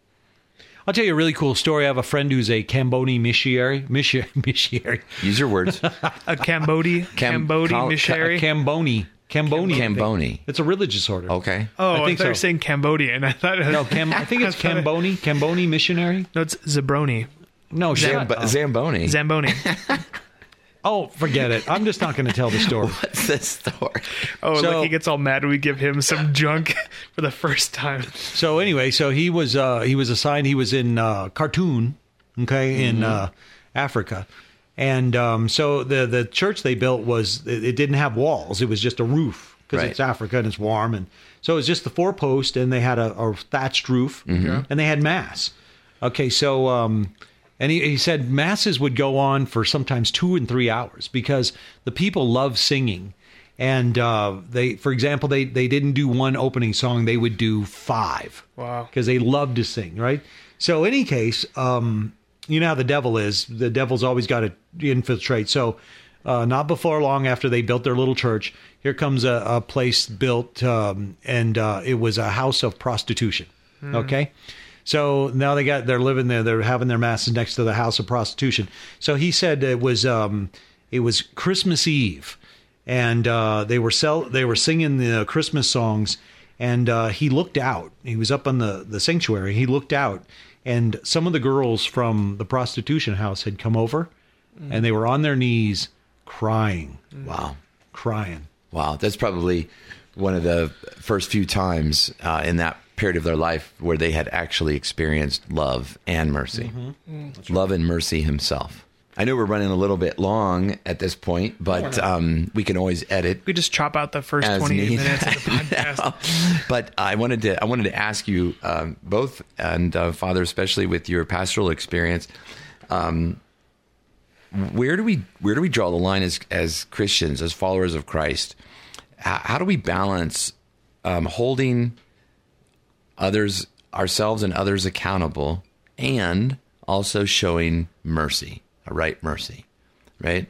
I'll tell you a really cool story. I have a friend who's a Cambodian missionary. Missionary. Use your words. A Cambodian. Cam- Cambodian Cam- missionary. A Camboni. Camboni. Camboni. It's a religious order. Okay. Oh, I, I think thought you were so. saying Cambodian. I thought it was, No, Cam, I think it's I thought it- Camboni. Camboni missionary. No, it's Zabroni. No, shut Zamb- up. Zamboni. Zamboni. Oh, forget it. I'm just not going to tell the story. What's this story? Oh, So- look, he gets all mad when we give him some junk for the first time. So anyway, so he was uh, he was assigned. He was in uh, Khartoum, okay, in uh, Africa, and um, so the the church they built was it, it didn't have walls. It was just a roof because Right. it's Africa and it's warm, and so it was just the four post, and they had a, a thatched roof, and they had mass. Okay, so um, and he, he said masses would go on for sometimes two and three hours because the people love singing. And uh, they, for example, they, they didn't do one opening song; they would do five. Wow. Because they love to sing, right? So, in any case, um, you know how the devil is. The devil's always got to infiltrate. So, uh, not before long after they built their little church, here comes a, a place built, um, and uh, it was a house of prostitution. Okay. So now they got they're living there. They're having their masses next to the house of prostitution. So he said it was um, it was Christmas Eve, and uh, they were sell they were singing the Christmas songs, and uh, he looked out. He was up on the the sanctuary. He looked out, and some of the girls from the prostitution house had come over, and they were on their knees crying, Wow. crying. Wow. That's probably one of the first few times uh, in that period of their life where they had actually experienced love and mercy. Love and mercy himself. I know we're running a little bit long at this point, but um, we can always edit. We just chop out the first As twenty-eight needed. minutes of the podcast. But I wanted to I wanted to ask you um, both, and uh, Father, especially with your pastoral experience, um, where do we where do we draw the line as as Christians, as followers of Christ? How, how do we balance um, holding others, ourselves, and others accountable, and also showing mercy, a right mercy, right?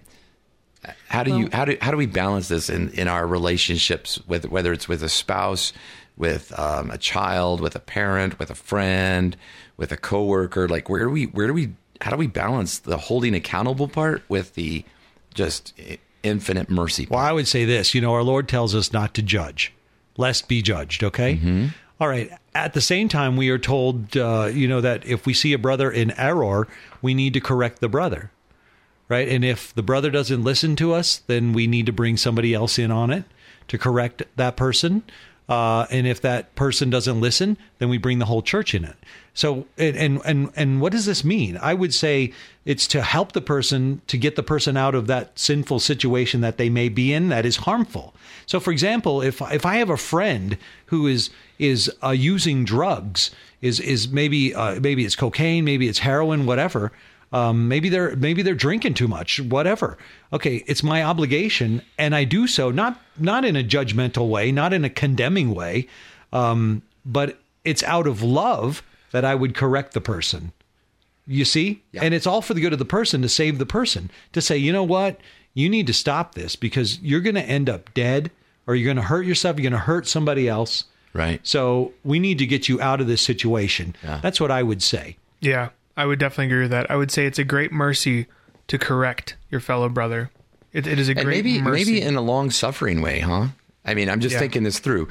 How do you how do how do we balance this in, in our relationships with whether it's with a spouse, with um, a child, with a parent, with a friend, with a coworker? Like where do we where do we how do we balance the holding accountable part with the just infinite mercy part? Well, I would say this, you know, our Lord tells us not to judge, lest be judged, okay? Mm-hmm. All right. At the same time, we are told, uh, you know, that if we see a brother in error, we need to correct the brother, right? And if the brother doesn't listen to us, then we need to bring somebody else in on it to correct that person. Uh, and if that person doesn't listen, then we bring the whole church in it. So, and, and, and, and what does this mean? I would say it's to help the person, to get the person out of that sinful situation that they may be in that is harmful. So, for example, if, if I have a friend who is, is uh, using drugs, is, is maybe, uh, maybe it's cocaine, maybe it's heroin, whatever, Um, maybe they're maybe they're drinking too much, whatever. Okay, it's my obligation, and I do so not not in a judgmental way, not in a condemning way, um, but it's out of love that I would correct the person. You see, Yeah. and it's all for the good of the person to save the person. To say, you know what, you need to stop this because you're going to end up dead, or you're going to hurt yourself. You're going to hurt somebody else. Right. So we need to get you out of this situation. Yeah. That's what I would say. Yeah, I would definitely agree with that. I would say it's a great mercy to correct your fellow brother. It, it is a And great maybe mercy. maybe in a long suffering way, huh? I mean, I'm just Yeah. thinking this through.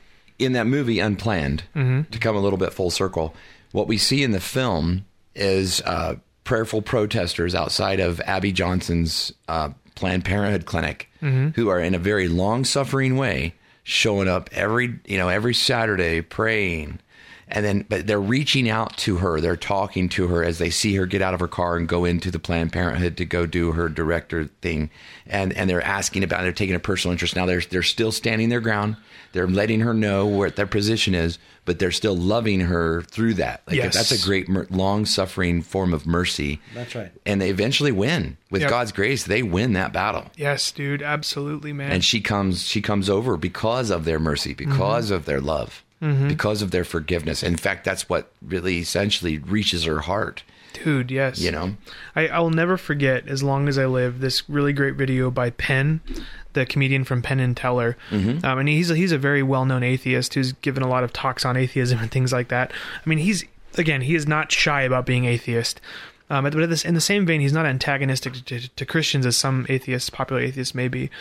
In that movie Unplanned, Mm-hmm. to come a little bit full circle, what we see in the film is uh, prayerful protesters outside of Abby Johnson's uh, Planned Parenthood clinic, Mm-hmm. who are in a very long suffering way showing up every you know every Saturday praying. And then, but they're reaching out to her. They're talking to her as they see her get out of her car and go into the Planned Parenthood to go do her director thing. And and they're asking about, they're taking a personal interest. Now they're they're still standing their ground. They're letting her know what their position is, but they're still loving her through that. Like Yes. that's a great mer- long-suffering form of mercy. That's right. And they eventually win with Yep. God's grace. They win that battle. Yes, dude, absolutely, man. And she comes she comes over because of their mercy, because Mm-hmm. of their love, because of their forgiveness. In fact, that's what really essentially reaches her heart, Dude, yes. you know? I, I will never forget, as long as I live, this really great video by Penn, the comedian from Penn and Teller. Mm-hmm. Um, and he's a, he's a very well-known atheist who's given a lot of talks on atheism and things like that. I mean, he's, again, he is not shy about being atheist. Um, but at this, in the same vein, he's not antagonistic to, to Christians as some atheists, popular atheists may be.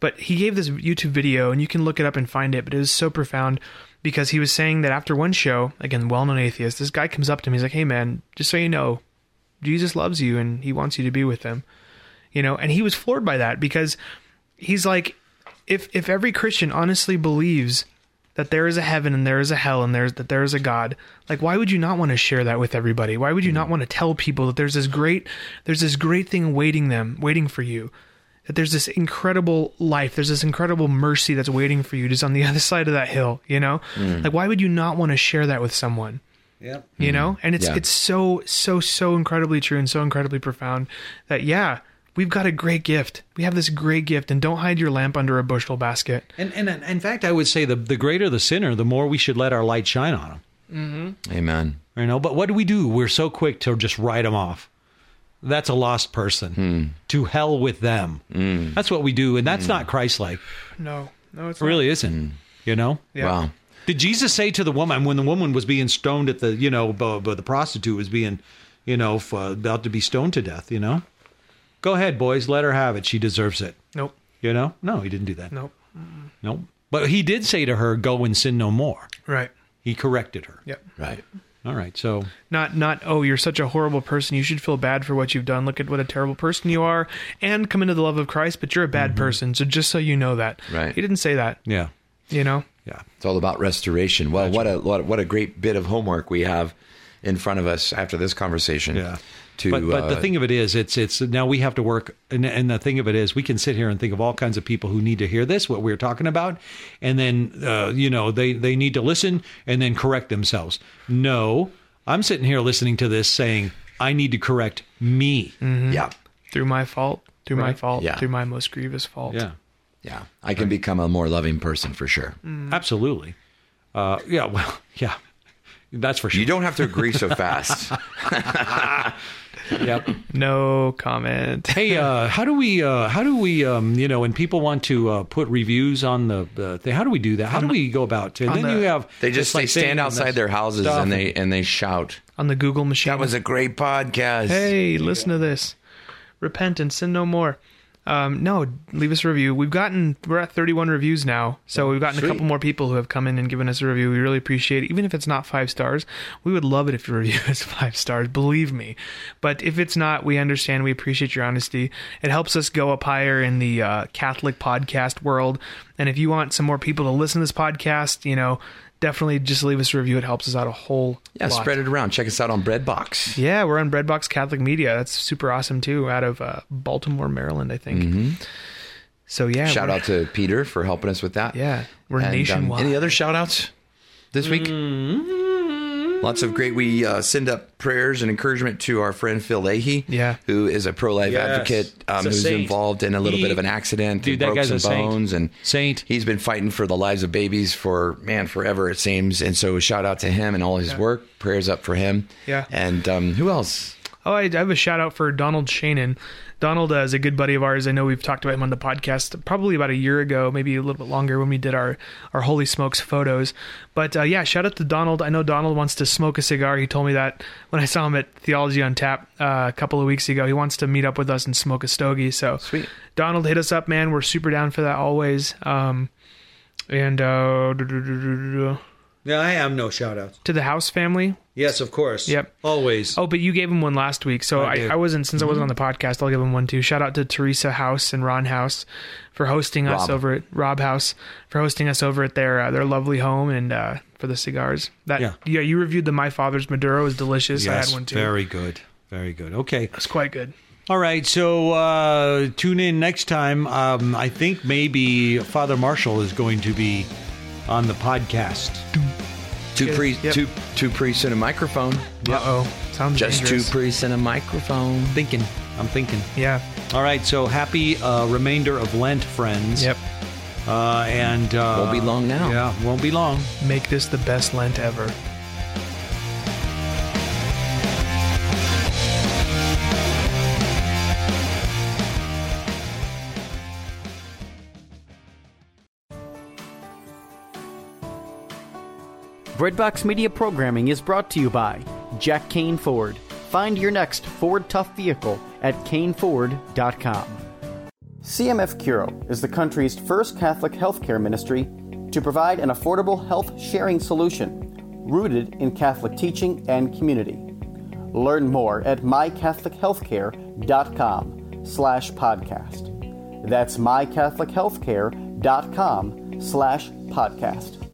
But he gave this YouTube video, and you can look it up and find it, but it was so profound because he was saying that after one show, again, well-known atheist, this guy comes up to him, he's like, hey man, just so you know, Jesus loves you and he wants you to be with him. You know, and he was floored by that because he's like, if if every Christian honestly believes that there is a heaven and there is a hell and there's that there is a God, like why would you not want to share that with everybody? Why would you not want to tell people that there's this great there's this great thing waiting them, waiting for you? That there's this incredible life, there's this incredible mercy that's waiting for you just on the other side of that hill, you know? Mm. Like, why would you not want to share that with someone? Yeah. You mm. know? And it's yeah. it's so, so, so incredibly true and so incredibly profound that, yeah, we've got a great gift. We have this great gift, and don't hide your lamp under a bushel basket. And, and, and in fact, I would say the, the greater the sinner, the more we should let our light shine on them. Mm-hmm. Amen. You know, but what do we do? We're so quick to just write them off. That's a lost person. Mm. To hell with them. Mm. That's what we do, and that's mm. not Christ-like. No, no, it's it really not. isn't. Mm. You know? Yeah. Wow. Did Jesus say to the woman when the woman was being stoned at the, you know, but the prostitute was being, you know, f- about to be stoned to death? You know, go ahead, boys, let her have it. She deserves it. Nope. You know? No, he didn't do that. Nope. Mm-mm. Nope. But he did say to her, "Go and sin no more." Right. He corrected her. Yep. Right. All right, so... Not, not oh, you're such a horrible person. You should feel bad for what you've done. Look at what a terrible person you are. And come into the love of Christ, but you're a bad mm-hmm. person. So just so you know that. Right. He didn't say that. Yeah. You know? Yeah. It's all about restoration. Well, what a, what a what a great bit of homework we have in front of us after this conversation. Yeah. To, but but uh, the thing of it is, it's it's now we have to work, and, and the thing of it is, we can sit here and think of all kinds of people who need to hear this, what we're talking about, and then uh, you know they they need to listen and then correct themselves. No, I'm sitting here listening to this, saying I need to correct me. Mm-hmm. Yeah, through my fault, through right. my fault, yeah. through my most grievous fault. Yeah, yeah, I can right. become a more loving person for sure. Mm. Absolutely. Uh, yeah, well, yeah, that's for sure. You don't have to agree so fast. Yep. No comment. Hey, uh, how do we, uh, how do we, um, you know, when people want to uh, put reviews on the, the thing, how do we do that? How do we go about it? And then the, you have they just like they stand outside their houses and they and they shout on the Google machine. That was a great podcast. Hey, listen to this. Repent and sin no more. Um, no, leave us a review. We've gotten, we're at thirty-one reviews now. So we've gotten Sweet. a couple more people who have come in and given us a review. We really appreciate it. Even if it's not five stars, we would love it if your review is five stars, believe me. But if it's not, we understand. We appreciate your honesty. It helps us go up higher in the uh, Catholic podcast world. And if you want some more people to listen to this podcast, you know, definitely just leave us a review. It helps us out a whole yeah, lot. Spread it around. Check us out on Breadbox. Yeah, we're on Breadbox Catholic Media. That's super awesome, too, out of uh, Baltimore, Maryland, I think. Mm-hmm. So, yeah. Shout out to Peter for helping us with that. Yeah, we're and, nationwide. Um, any other shout outs this week? Mm-hmm. Lots of great. We uh, send up prayers and encouragement to our friend Phil Leahy, yeah. who is a pro-life yes. advocate um, who's saint. involved in a little he, bit of an accident dude, and broke that guy's some a bones. saint. And saint. He's been fighting for the lives of babies for, man, forever, it seems. And so shout out to him and all his yeah. work. Prayers up for him. Yeah. And um, who else? Oh, I have a shout out for Donald Shannon. Donald uh, is a good buddy of ours. I know we've talked about him on the podcast probably about a year ago, maybe a little bit longer when we did our, our Holy Smokes photos. But uh, yeah, shout out to Donald. I know Donald wants to smoke a cigar. He told me that when I saw him at Theology on Tap uh, a couple of weeks ago. He wants to meet up with us and smoke a stogie. So sweet. Donald, hit us up, man. We're super down for that always. Um, and uh, yeah, I have no shout outs. To the House family. Yes, of course. Yep. Always. Oh, but you gave him one last week, so I, I, I wasn't, since mm-hmm. I wasn't on the podcast, I'll give him one too. Shout out to Teresa House and Ron House for hosting us Rob. over at Rob House for hosting us over at their uh, their lovely home and uh, for the cigars. That yeah. yeah, you reviewed the My Father's Maduro. It was delicious. Yes, I had one too. Very good. Very good. Okay. It's quite good. All right, so uh, tune in next time. Um, I think maybe Father Marshall is going to be on the podcast. Two Good. priests, Yep. two two priests and a microphone. Uh oh, sounds Just dangerous. two priests and a microphone. Thinking. I'm thinking. Yeah. All right, so happy uh, remainder of Lent, friends. Yep. Uh, and uh, Won't be long now. Yeah, won't be long. Make this the best Lent ever. Breadbox Media programming is brought to you by Jack Kane Ford. Find your next Ford Tough vehicle at kane ford dot com. C M F Curo is the country's first Catholic healthcare ministry to provide an affordable health sharing solution rooted in Catholic teaching and community. Learn more at my catholic healthcare dot com slash podcast. That's my catholic healthcare dot com slash podcast.